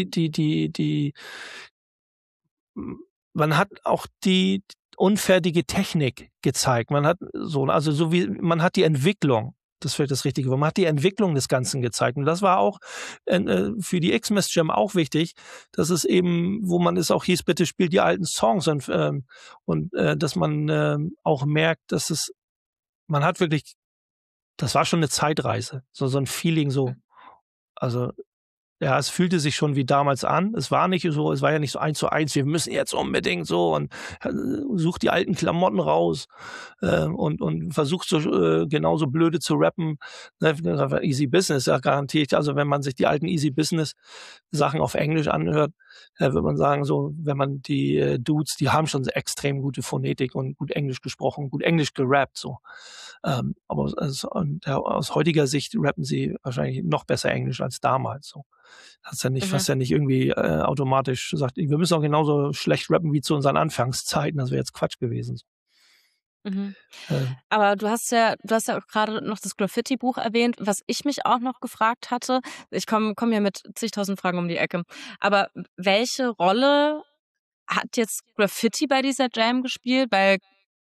man hat auch die unfertige Technik gezeigt. Man hat man hat die Entwicklung. Das ist vielleicht das Richtige. Man hat die Entwicklung des Ganzen gezeigt. Und das war auch für die Xmas Jam auch wichtig, dass es eben, wo man es auch hieß, bitte spielt die alten Songs und dass man auch merkt, dass man hat wirklich, das war schon eine Zeitreise. So ein Feeling so. Also, ja, es fühlte sich schon wie damals an. Es war ja nicht so 1:1, wir müssen jetzt unbedingt so und sucht die alten Klamotten raus und versucht so genauso blöde zu rappen. Easy Business, ja, garantiert. Also wenn man sich die alten Easy Business Sachen auf Englisch anhört, würde man sagen, so, wenn man die Dudes, die haben schon extrem gute Phonetik und gut Englisch gesprochen, gut Englisch gerappt, so. Aber aus heutiger Sicht rappen sie wahrscheinlich noch besser Englisch als damals, so. Hast ja nicht irgendwie automatisch gesagt, wir müssen auch genauso schlecht rappen wie zu unseren Anfangszeiten. Das wäre jetzt Quatsch gewesen. Aber du hast ja auch gerade noch das Graffiti-Buch erwähnt, was ich mich auch noch gefragt hatte. Ich komm ja mit zigtausend Fragen um die Ecke. Aber welche Rolle hat jetzt Graffiti bei dieser Jam gespielt? Weil,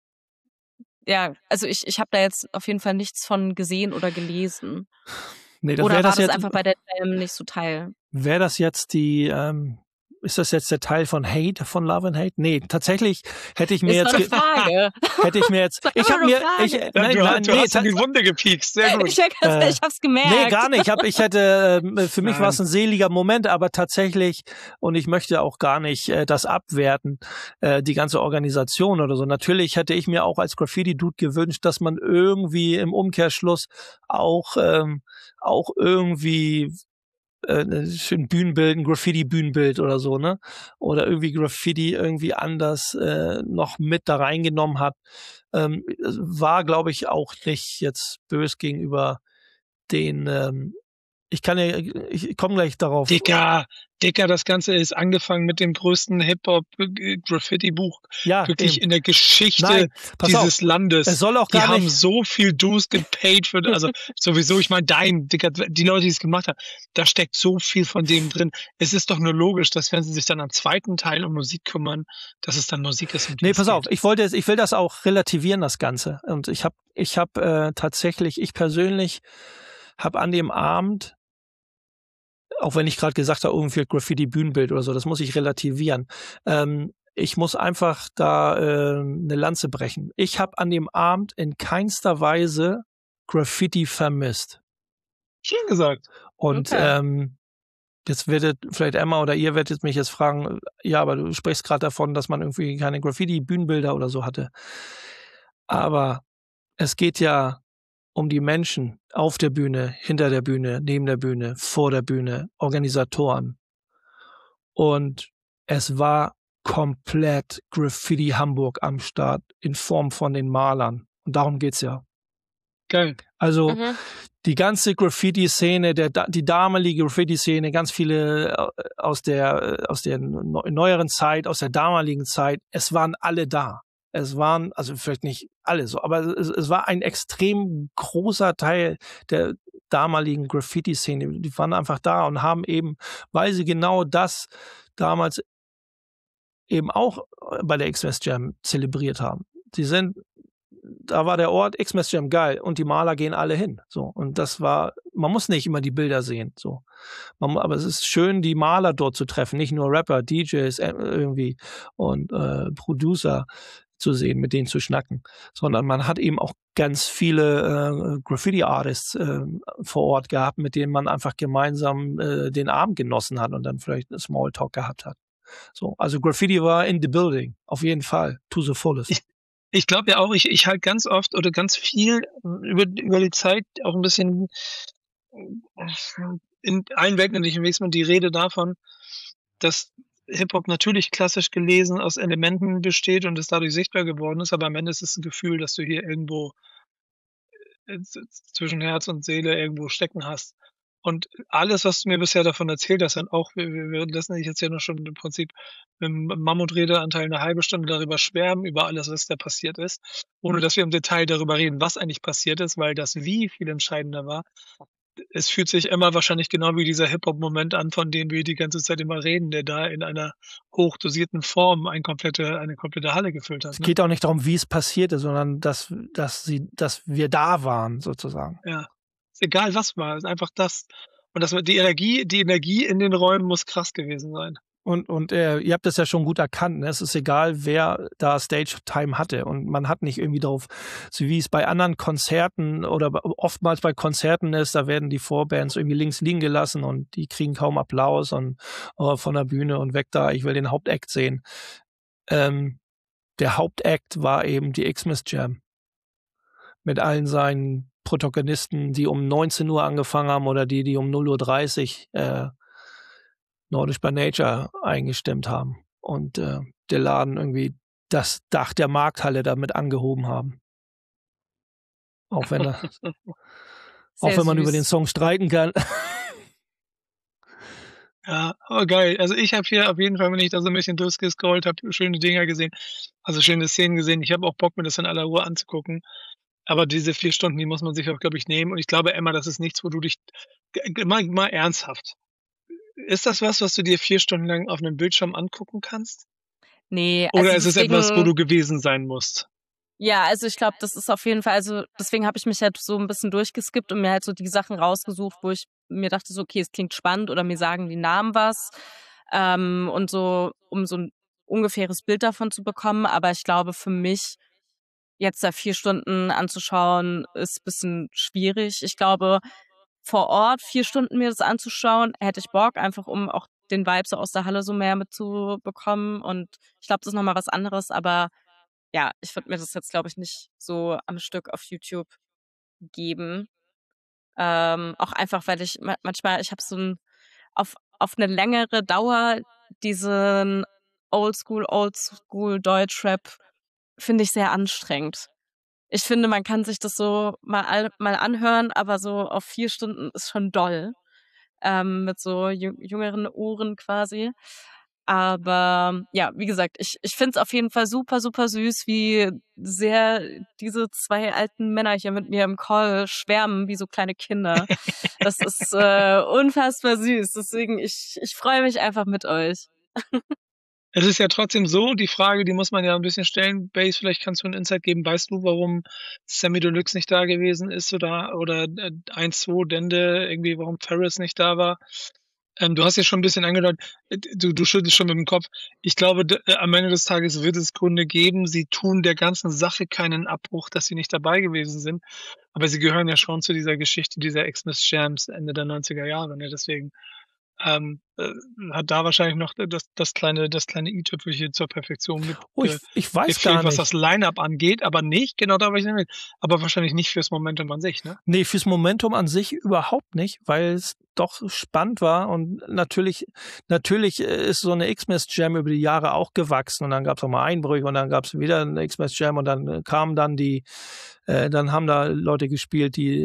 ja, also ich habe da jetzt auf jeden Fall nichts von gesehen oder gelesen. Nee, oder war das das jetzt einfach bei der Jam nicht so Teil? Wäre das jetzt ist das jetzt der Teil von Hate, von Love and Hate? Nee, tatsächlich hätte ich mir ist jetzt... Frage. Hätte ich mir jetzt... Ich habe mir... Du hast in die Wunde gepiekst, sehr gut. Ich hab's gemerkt. Nee, gar nicht. Ich hätte... für mich war es ein seliger Moment, aber tatsächlich, und ich möchte auch gar nicht das abwerten, die ganze Organisation oder so. Natürlich hätte ich mir auch als Graffiti-Dude gewünscht, dass man irgendwie im Umkehrschluss auch irgendwie schön Bühnenbild, ein Graffiti-Bühnenbild oder so, ne? Oder irgendwie Graffiti irgendwie anders noch mit da reingenommen hat. War, glaube ich, auch nicht jetzt böse gegenüber den ich komme gleich darauf. Dicker, das Ganze ist angefangen mit dem größten Hip-Hop-Graffiti-Buch wirklich in der Geschichte dieses Landes. Es soll auch die haben so viel Dues gepaid für, also sowieso, ich meine, Dicker, die Leute, die es gemacht haben, da steckt so viel von dem drin. Es ist doch nur logisch, dass wenn sie sich dann am zweiten Teil um Musik kümmern, dass es dann Musik ist. Nee, pass auf, ich will das auch relativieren, das Ganze. Und ich habe tatsächlich, ich persönlich habe an dem Abend, auch wenn ich gerade gesagt habe, irgendwie Graffiti-Bühnenbild oder so, das muss ich relativieren. Ich muss einfach da eine Lanze brechen. Ich habe an dem Abend in keinster Weise Graffiti vermisst. Schön gesagt. Und jetzt werdet vielleicht Emma oder ihr werdet mich jetzt fragen, ja, aber du sprichst gerade davon, dass man irgendwie keine Graffiti-Bühnenbilder oder so hatte. Aber es geht ja um die Menschen auf der Bühne, hinter der Bühne, neben der Bühne, vor der Bühne, Organisatoren. Und es war komplett Graffiti Hamburg am Start in Form von den Malern. Und darum geht's ja. Geil. Also die ganze Graffiti-Szene, die damalige Graffiti-Szene, ganz viele aus der neueren Zeit, aus der damaligen Zeit, es waren alle da. Es waren, also vielleicht nicht alle so, aber es war ein extrem großer Teil der damaligen Graffiti-Szene. Die waren einfach da und haben eben, weil sie genau das damals eben auch bei der Xmas Jam zelebriert haben. Da war der Ort Xmas Jam geil und die Maler gehen alle hin. So, und das war, man muss nicht immer die Bilder sehen. So, aber es ist schön, die Maler dort zu treffen, nicht nur Rapper, DJs irgendwie und Producer zu sehen, mit denen zu schnacken, sondern man hat eben auch ganz viele Graffiti-Artists vor Ort gehabt, mit denen man einfach gemeinsam den Abend genossen hat und dann vielleicht einen Smalltalk gehabt hat. So, also Graffiti war in the building, auf jeden Fall, to the fullest. Ich glaube ja auch, ich halt ganz oft oder ganz viel über die Zeit auch ein bisschen einweg und ich wenigstens die Rede davon, dass Hip-Hop natürlich klassisch gelesen aus Elementen besteht und es dadurch sichtbar geworden ist, aber am Ende ist es ein Gefühl, dass du hier irgendwo zwischen Herz und Seele irgendwo stecken hast. Und alles, was du mir bisher davon erzählt hast, dann auch, wir lassen dich jetzt ja noch schon im Prinzip mit dem Mammutredeanteil eine halbe Stunde darüber schwärmen, über alles, was da passiert ist, ohne dass wir im Detail darüber reden, was eigentlich passiert ist, weil das Wie viel entscheidender war. Es fühlt sich immer wahrscheinlich genau wie dieser Hip-Hop-Moment an, von dem wir die ganze Zeit immer reden, der da in einer hochdosierten Form eine komplette Halle gefüllt hat. Es geht auch nicht darum, wie es passiert ist, sondern dass wir da waren, sozusagen. Ja, ist egal was war, ist einfach das. Und die Energie in den Räumen muss krass gewesen sein. Und ihr habt das ja schon gut erkannt, ne? Es ist egal, wer da Stage-Time hatte und man hat nicht irgendwie drauf, so wie es bei anderen Konzerten oder oftmals bei Konzerten ist, da werden die Vorbands irgendwie links liegen gelassen und die kriegen kaum Applaus und von der Bühne und weg da, ich will den Hauptakt sehen. Der Hauptakt war eben die Xmas Jam mit allen seinen Protagonisten, die um 19 Uhr angefangen haben oder die um 0:30 Uhr Nordisch by Nature eingestimmt haben und der Laden irgendwie das Dach der Markthalle damit angehoben haben. Auch wenn man über den Song streiten kann. Ja, oh geil. Also ich habe hier auf jeden Fall, wenn ich da so ein bisschen durchgescrollt habe, schöne Dinger gesehen, also schöne Szenen gesehen. Ich habe auch Bock, mir das in aller Ruhe anzugucken. Aber diese 4 Stunden, die muss man sich auch, glaube ich, nehmen. Und ich glaube, Emma, das ist nichts, wo du dich mal ernsthaft. Ist das was du dir 4 Stunden lang auf 'nem Bildschirm angucken kannst? Nee, Oder also ist es etwas, wo deswegen, du gewesen sein musst? ja, also ich glaube, das ist auf jeden Fall, also deswegen habe ich mich halt so ein bisschen durchgeskippt und mir halt so die Sachen rausgesucht, wo ich mir dachte so, okay, es klingt spannend oder mir sagen die Namen was, und so, um so ein ungefähres Bild davon zu bekommen. Aber ich glaube, für mich jetzt da 4 Stunden anzuschauen, ist ein bisschen schwierig. Ich glaube, vor Ort 4 Stunden mir das anzuschauen, hätte ich Bock, einfach um auch den Vibe so aus der Halle so mehr mitzubekommen. Und ich glaube, das ist noch mal was anderes, aber ja, ich würde mir das jetzt, glaube ich, nicht so am Stück auf YouTube geben. Auch einfach, weil ich manchmal, ich habe so ein auf eine längere Dauer diesen Oldschool Deutschrap finde ich sehr anstrengend. Ich finde, man kann sich das so mal anhören, aber so auf 4 Stunden ist schon doll, mit so jüngeren Ohren quasi. Aber ja, wie gesagt, ich finde es auf jeden Fall super, super süß, wie sehr diese 2 alten Männer hier mit mir im Call schwärmen wie so kleine Kinder. Das ist unfassbar süß. Deswegen, ich freue mich einfach mit euch. Es ist ja trotzdem so, die Frage, die muss man ja ein bisschen stellen. Base, vielleicht kannst du 'n Insight geben. Weißt du, warum Samy Deluxe nicht da gewesen ist oder 1-2 Dende, irgendwie, warum Ferris nicht da war? Du hast ja schon ein bisschen angedeutet, du schüttelst schon mit dem Kopf. Ich glaube, am Ende des Tages wird es Gründe geben, sie tun der ganzen Sache keinen Abbruch, dass sie nicht dabei gewesen sind. Aber sie gehören ja schon zu dieser Geschichte dieser Xmas Jams Ende der 90er Jahre, ne? Deswegen, ähm, äh, hat da wahrscheinlich noch das kleine i-Tüpfelchen zur Perfektion Oh, ich weiß gefehlt, gar was das nicht. Line-up angeht, aber nicht genau da, wo ich hin will, aber wahrscheinlich nicht fürs Momentum an sich, ne? Nee, fürs Momentum an sich überhaupt nicht, weil es doch spannend war und natürlich ist so eine Xmas Jam über die Jahre auch gewachsen und dann gab es auch mal Einbrüche und dann gab es wieder eine Xmas Jam und dann kamen dann dann haben da Leute gespielt, die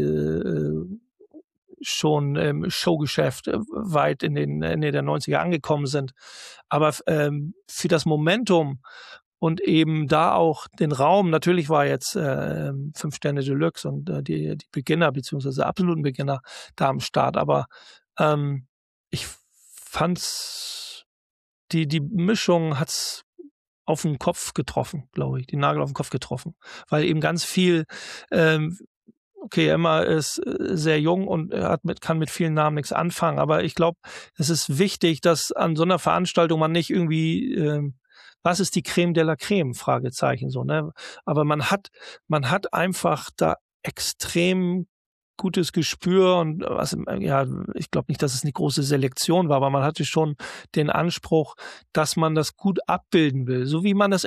schon im Showgeschäft weit in den Ende der 90er angekommen sind. Aber für das Momentum und eben da auch den Raum, natürlich war jetzt 5 Sterne Deluxe und die Beginner beziehungsweise absoluten Beginner da am Start, aber ich fand's, die Mischung hat's auf den Kopf getroffen, glaube ich, den Nagel auf den Kopf getroffen, weil eben ganz viel okay, Emma ist sehr jung und kann mit vielen Namen nichts anfangen, aber ich glaube, es ist wichtig, dass an so einer Veranstaltung man nicht irgendwie was ist die Creme de la Creme? Fragezeichen so, ne? Aber man hat einfach da extrem gutes Gespür und ja, ich glaube nicht, dass es eine große Selektion war, aber man hatte schon den Anspruch, dass man das gut abbilden will, so wie man das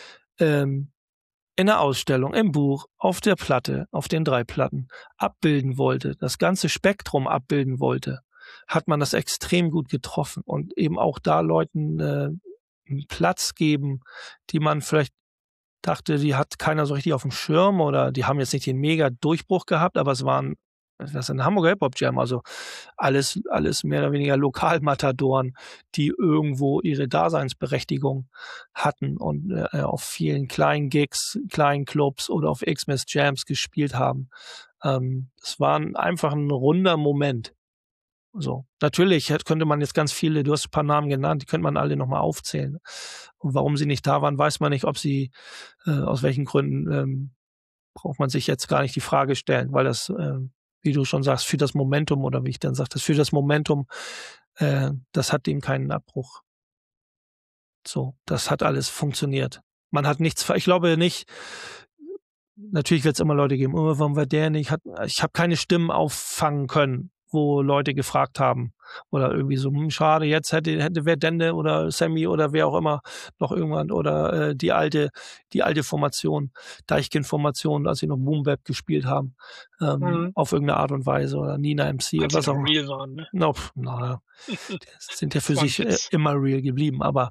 in der Ausstellung, im Buch, auf der Platte, auf den 3 Platten abbilden wollte, das ganze Spektrum abbilden wollte, hat man das extrem gut getroffen und eben auch da Leuten einen Platz geben, die man vielleicht dachte, die hat keiner so richtig auf dem Schirm oder die haben jetzt nicht den mega Durchbruch gehabt, aber das ist ein Hamburger Hip-Hop-Jam, also alles mehr oder weniger Lokalmatadoren, die irgendwo ihre Daseinsberechtigung hatten und auf vielen kleinen Gigs, kleinen Clubs oder auf Xmas Jams gespielt haben. Es war einfach ein runder Moment. So, natürlich könnte man jetzt ganz viele, du hast ein paar Namen genannt, die könnte man alle nochmal aufzählen. Und warum sie nicht da waren, weiß man nicht, ob sie, aus welchen Gründen, braucht man sich jetzt gar nicht die Frage stellen, weil das, wie du schon sagst, für das Momentum oder wie ich dann sagte, für das Momentum, das hat dem keinen Abbruch. So, das hat alles funktioniert. Man hat nichts, ich glaube nicht, natürlich wird es immer Leute geben, oh, warum war der nicht? Ich habe keine Stimmen auffangen können, wo Leute gefragt haben oder irgendwie so, schade, jetzt hätte wer Dende oder Sammy oder wer auch immer noch irgendwann oder die alte Formation, Deichkind-Formation, als sie noch Boom Bap gespielt haben, auf irgendeine Art und Weise oder Nina MC oder was auch immer. Real waren, ne? Naja, sind ja für sich immer real geblieben, aber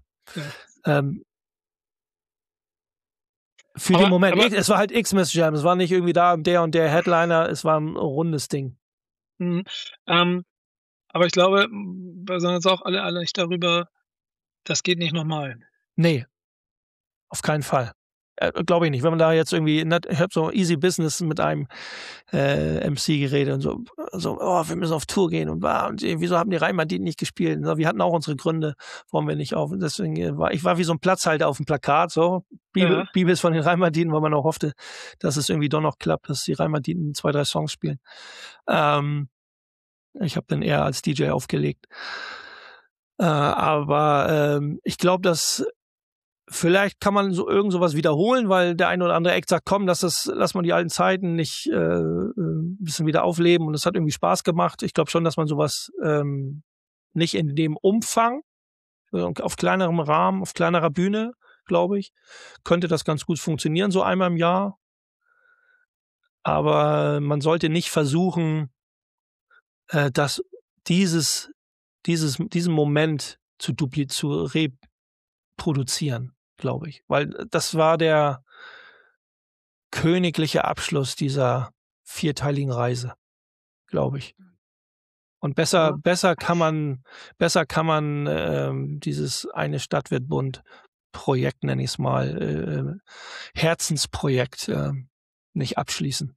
für den Moment, es war halt Xmas Jam, es war nicht irgendwie da und der Headliner, es war ein rundes Ding. Aber ich glaube, wir sind uns auch alle nicht darüber, das geht nicht nochmal. Nee, auf keinen Fall. Glaube ich nicht. Wenn man da jetzt irgendwie, ich habe so Easy Business mit einem MC geredet und so, oh, wir müssen auf Tour gehen und wieso haben die Rhein-Main-Dietl nicht gespielt? Wir hatten auch unsere Gründe, warum wir nicht auf. Deswegen ich war wie so ein Platzhalter auf dem Plakat, so Bibels von den Rhein-Main-Dietl, weil man auch hoffte, dass es irgendwie doch noch klappt, dass die Rhein-Main-Dietl 2, 3 Songs spielen. Ich habe dann eher als DJ aufgelegt. Aber ich glaube, dass vielleicht kann man irgend sowas wiederholen, weil der eine oder andere Act sagt, komm, lass mal die alten Zeiten nicht ein bisschen wieder aufleben und es hat irgendwie Spaß gemacht. Ich glaube schon, dass man sowas nicht in dem Umfang, auf kleinerem Rahmen, auf kleinerer Bühne, glaube ich, könnte das ganz gut funktionieren, so einmal im Jahr. Aber man sollte nicht versuchen, dass diesen Moment zu reproduzieren, glaube ich. Weil das war der königliche Abschluss dieser 4-teiligen Reise, glaube ich. Und besser kann man dieses eine Stadt wird bunt Projekt, nenne ich es mal, Herzensprojekt nicht abschließen.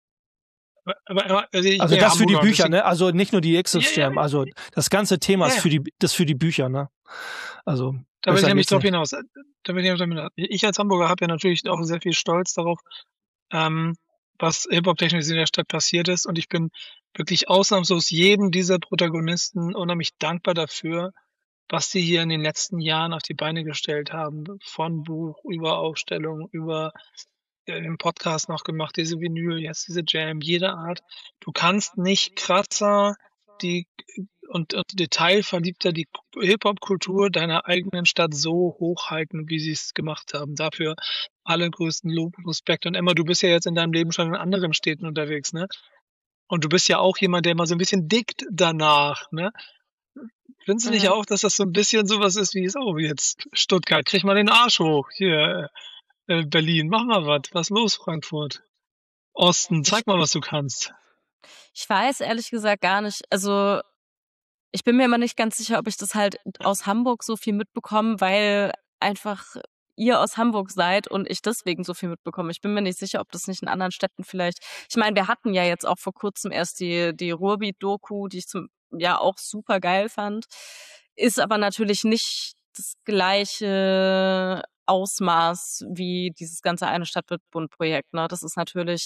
Also das für die Bücher, ne? Also nicht nur die Exos Jam, also das ganze Thema ist für die Bücher, ne? Also da will ich nämlich drauf hinaus. Ich als Hamburger habe ja natürlich auch sehr viel Stolz darauf, was Hip-Hop-technisch in der Stadt passiert ist. Und ich bin wirklich ausnahmslos jedem dieser Protagonisten unheimlich dankbar dafür, was sie hier in den letzten Jahren auf die Beine gestellt haben. Von Buch über Aufstellung, über im Podcast noch gemacht, diese Vinyl, jetzt diese Jam, jeder Art. Du kannst nicht krasser und detailverliebter die Hip-Hop-Kultur deiner eigenen Stadt so hochhalten, wie sie es gemacht haben. Dafür allergrößten Lob und Respekt. Und Emma, du bist ja jetzt in deinem Leben schon in anderen Städten unterwegs, ne? Und du bist ja auch jemand, der mal so ein bisschen dickt danach, ne? Findest du nicht auch, dass das so ein bisschen sowas ist wie jetzt Stuttgart, krieg mal den Arsch hoch, hier Berlin, mach mal was los, Frankfurt? Osten, zeig mal, was du kannst. Ich weiß ehrlich gesagt gar nicht, also ich bin mir immer nicht ganz sicher, ob ich das halt aus Hamburg so viel mitbekomme, weil einfach ihr aus Hamburg seid und ich deswegen so viel mitbekomme. Ich bin mir nicht sicher, ob das nicht in anderen Städten vielleicht, ich meine, wir hatten ja jetzt auch vor kurzem erst die Ruhrbeat-Doku, die ich auch super geil fand, ist aber natürlich nicht das gleiche Ausmaß wie dieses ganze Eine Stadt wird bunt Projekt, ne? Das ist natürlich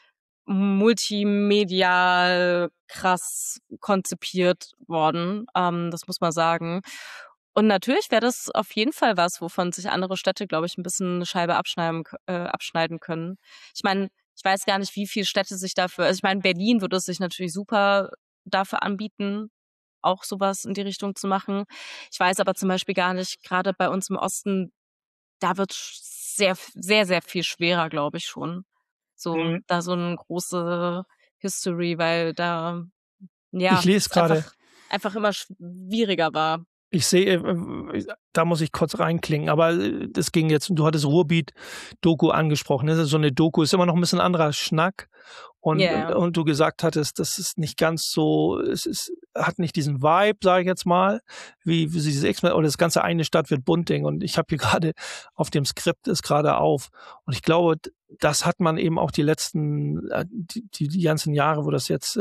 multimedial krass konzipiert worden, das muss man sagen. Und natürlich wäre das auf jeden Fall was, wovon sich andere Städte, glaube ich, ein bisschen eine Scheibe abschneiden können. Ich meine, ich weiß gar nicht, wie viele Städte sich dafür, also ich meine, Berlin würde es sich natürlich super dafür anbieten, auch sowas in die Richtung zu machen. Ich weiß aber zum Beispiel gar nicht, gerade bei uns im Osten, da wird sehr, sehr, sehr viel schwerer, glaube ich schon. Da so eine große History, weil da, ich lese gerade einfach immer schwieriger war. Ich sehe, da muss ich kurz reinklingen, aber das ging jetzt, du hattest Ruhrbeat-Doku angesprochen, ne? So eine Doku ist immer noch ein bisschen anderer Schnack und du gesagt hattest, das ist nicht ganz so, hat nicht diesen Vibe, sage ich jetzt mal, wie dieses X-Men oder das ganze Eine Stadt wird bunt Ding und ich habe hier gerade auf dem Skript ist gerade auf und ich glaube, das hat man eben auch die letzten, die ganzen Jahre, wo das jetzt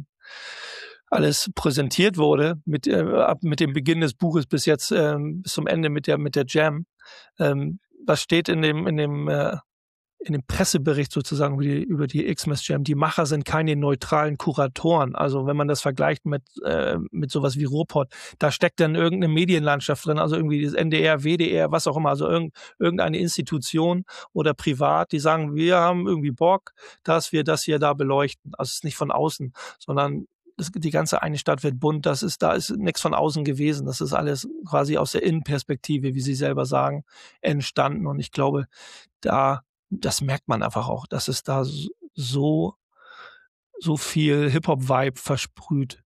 alles präsentiert wurde, mit dem Beginn des Buches bis jetzt bis zum Ende mit der Jam. Was steht in dem Pressebericht sozusagen über die Xmas Jam? Die Macher sind keine neutralen Kuratoren. Also wenn man das vergleicht mit sowas wie Ruhrpott, da steckt dann irgendeine Medienlandschaft drin, also irgendwie das NDR, WDR, was auch immer, also irgendeine Institution oder privat, die sagen, wir haben irgendwie Bock, dass wir das hier da beleuchten. Also es ist nicht von außen, sondern die ganze Eine Stadt wird bunt, da ist nichts von außen gewesen. Das ist alles quasi aus der Innenperspektive, wie Sie selber sagen, entstanden. Und ich glaube, das merkt man einfach auch, dass es da so viel Hip-Hop-Vibe versprüht.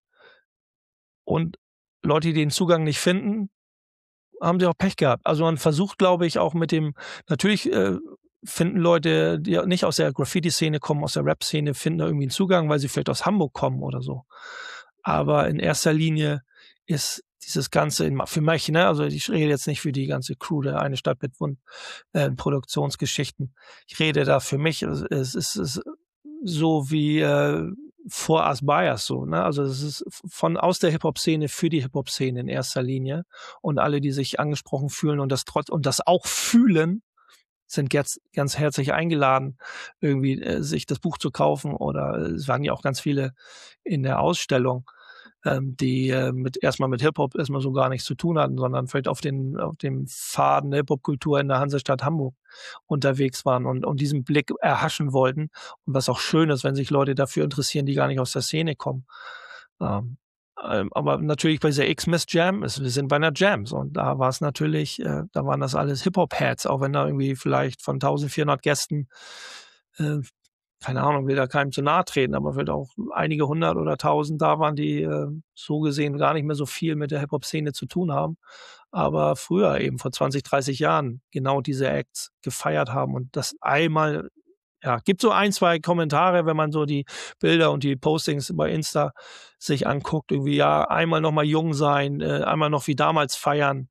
Und Leute, die den Zugang nicht finden, haben sie auch Pech gehabt. Also man versucht, glaube ich, auch natürlich finden Leute, die nicht aus der Graffiti-Szene kommen, aus der Rap-Szene, finden da irgendwie einen Zugang, weil sie vielleicht aus Hamburg kommen oder so. Aber in erster Linie ist dieses Ganze für mich, ne, also ich rede jetzt nicht für die ganze Crew der Eine Stadt mit Produktionsgeschichten. Ich rede da für mich, es ist so wie For Us By Us so, ne? Also es ist aus der Hip-Hop-Szene für die Hip-Hop-Szene in erster Linie. Und alle, die sich angesprochen fühlen und das auch fühlen, sind jetzt ganz herzlich eingeladen, irgendwie sich das Buch zu kaufen. Oder es waren ja auch ganz viele in der Ausstellung, die erstmal mit Hip-Hop erstmal so gar nichts zu tun hatten, sondern vielleicht auf dem Faden der Hip-Hop-Kultur in der Hansestadt Hamburg unterwegs waren und diesen Blick erhaschen wollten. Und was auch schön ist, wenn sich Leute dafür interessieren, die gar nicht aus der Szene kommen. Aber natürlich bei dieser Xmas Jam, wir sind bei einer Jam, und da war es natürlich, da waren das alles Hip-Hop-Heads, auch wenn da irgendwie vielleicht von 1400 Gästen, keine Ahnung, will da keinem zu nahe treten, aber vielleicht auch einige hundert oder tausend da waren, die so gesehen gar nicht mehr so viel mit der Hip-Hop-Szene zu tun haben, aber früher eben vor 20, 30 Jahren genau diese Acts gefeiert haben und das einmal, ja, gibt so 1, 2 Kommentare, wenn man so die Bilder und die Postings bei Insta sich anguckt, irgendwie, ja, einmal nochmal jung sein, einmal noch wie damals feiern,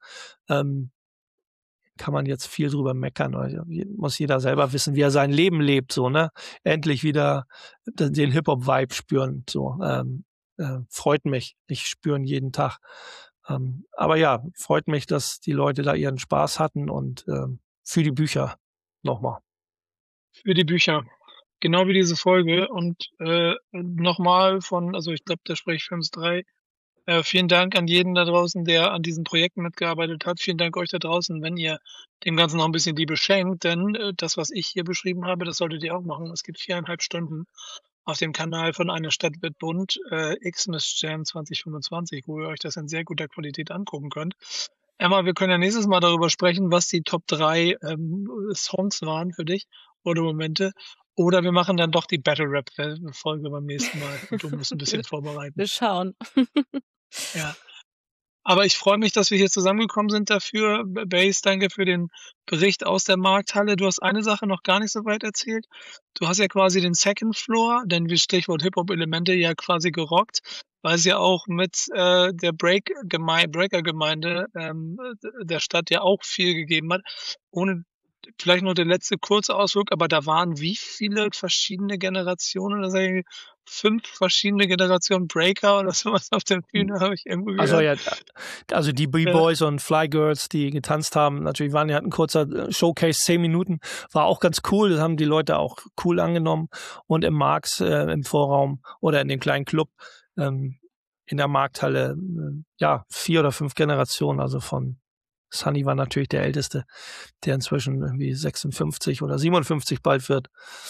kann man jetzt viel drüber meckern. Also muss jeder selber wissen, wie er sein Leben lebt, so, ne? Endlich wieder den Hip-Hop-Vibe spüren, so. Freut mich. Ich spüre ihn jeden Tag. Aber ja, freut mich, dass die Leute da ihren Spaß hatten und für die Bücher nochmal. Für die Bücher. Genau wie diese Folge. Und nochmal also ich glaube, da spreche ich für uns 3. Vielen Dank an jeden da draußen, der an diesen Projekten mitgearbeitet hat. Vielen Dank euch da draußen, wenn ihr dem Ganzen noch ein bisschen Liebe schenkt, denn das, was ich hier beschrieben habe, das solltet ihr auch machen. Es gibt 4,5 Stunden auf dem Kanal von Eine Stadt wird bunt, Xmas Jam 2025, wo ihr euch das in sehr guter Qualität angucken könnt. Emma, wir können ja nächstes Mal darüber sprechen, was die Top 3 Songs waren für dich oder Momente. Oder wir machen dann doch die Battle-Rap-Folge beim nächsten Mal und du musst ein bisschen vorbereiten. Wir schauen. Ja. Aber ich freue mich, dass wir hier zusammengekommen sind dafür. Base, danke für den Bericht aus der Markthalle. Du hast eine Sache noch gar nicht so weit erzählt. Du hast ja quasi den Second Floor, denn wie Stichwort Hip-Hop-Elemente, ja quasi gerockt, weil es ja auch mit der Breaker-Gemeinde der Stadt ja auch viel gegeben hat. Ohne vielleicht noch der letzte kurze Ausflug, aber da waren wie viele verschiedene Generationen, da sage ich 5 verschiedene Generationen Breaker oder sowas auf der Bühne, habe ich irgendwo gehört. Also ja, also die B-Boys und Fly Girls, die getanzt haben, natürlich hatten ein kurzer Showcase, 10 Minuten, war auch ganz cool, das haben die Leute auch cool angenommen und im Marx, im Vorraum oder in dem kleinen Club, in der Markthalle, ja, 4 oder 5 Generationen, also von Sunny war natürlich der Älteste, der inzwischen irgendwie 56 oder 57 bald wird,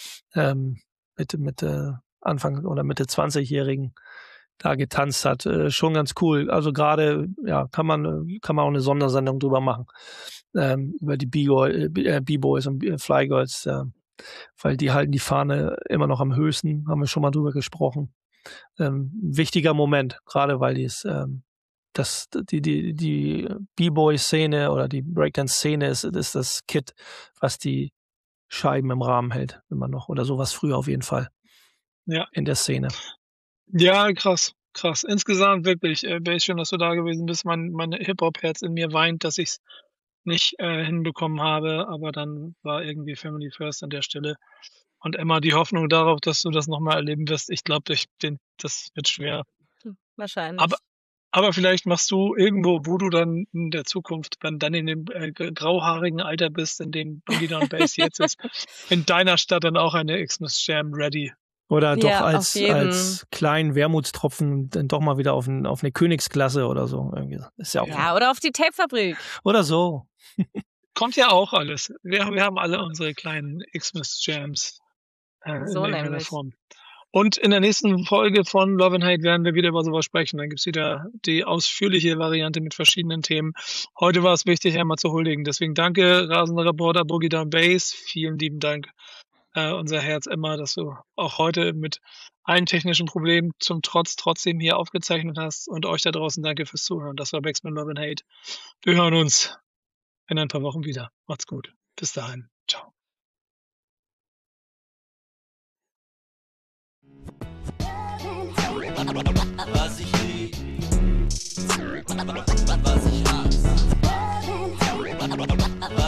mit Anfang oder Mitte 20-Jährigen da getanzt hat. Schon ganz cool. Also gerade, ja, kann man auch eine Sondersendung drüber machen, über die B-Boys und Fly Girls, weil die halten die Fahne immer noch am höchsten, haben wir schon mal drüber gesprochen. Wichtiger Moment, gerade weil die B-Boy-Szene oder die Breakdance-Szene ist das Kit, was die Scheiben im Rahmen hält, immer noch. Oder sowas früher auf jeden Fall. Ja. In der Szene. Ja, krass. Insgesamt wirklich, wäre schön, dass du da gewesen bist. Mein Hip-Hop-Herz in mir weint, dass ich es nicht hinbekommen habe, aber dann war irgendwie Family First an der Stelle. Und Emma, die Hoffnung darauf, dass du das nochmal erleben wirst, ich glaube, das wird schwer. Wahrscheinlich. Aber vielleicht machst du irgendwo, wo du dann in der Zukunft, wenn dann in dem grauhaarigen Alter bist, in dem Boogie Down Bass jetzt ist, in deiner Stadt dann auch eine Xmas Jam ready. Oder doch als kleinen Wermutstropfen dann doch mal wieder auf eine Königsklasse oder so. Irgendwie. Ist ja, auch oder auf die Tapefabrik. Oder so. Kommt ja auch alles. Wir haben alle unsere kleinen Xmas Jams So in irgendeiner nämlich. Form. Und in der nächsten Folge von Love and Hate werden wir wieder über sowas sprechen. Dann gibt's wieder die ausführliche Variante mit verschiedenen Themen. Heute war es wichtig, einmal zu huldigen. Deswegen danke, rasender Reporter Boogie Down Bass. Vielen lieben Dank, unser Herz Emma, dass du auch heute mit allen technischen Problemen zum Trotz trotzdem hier aufgezeichnet hast. Und euch da draußen danke fürs Zuhören. Das war Backspin Love and Hate. Wir hören uns in ein paar Wochen wieder. Macht's gut. Bis dahin. Ciao. Was ich Was ich hasse.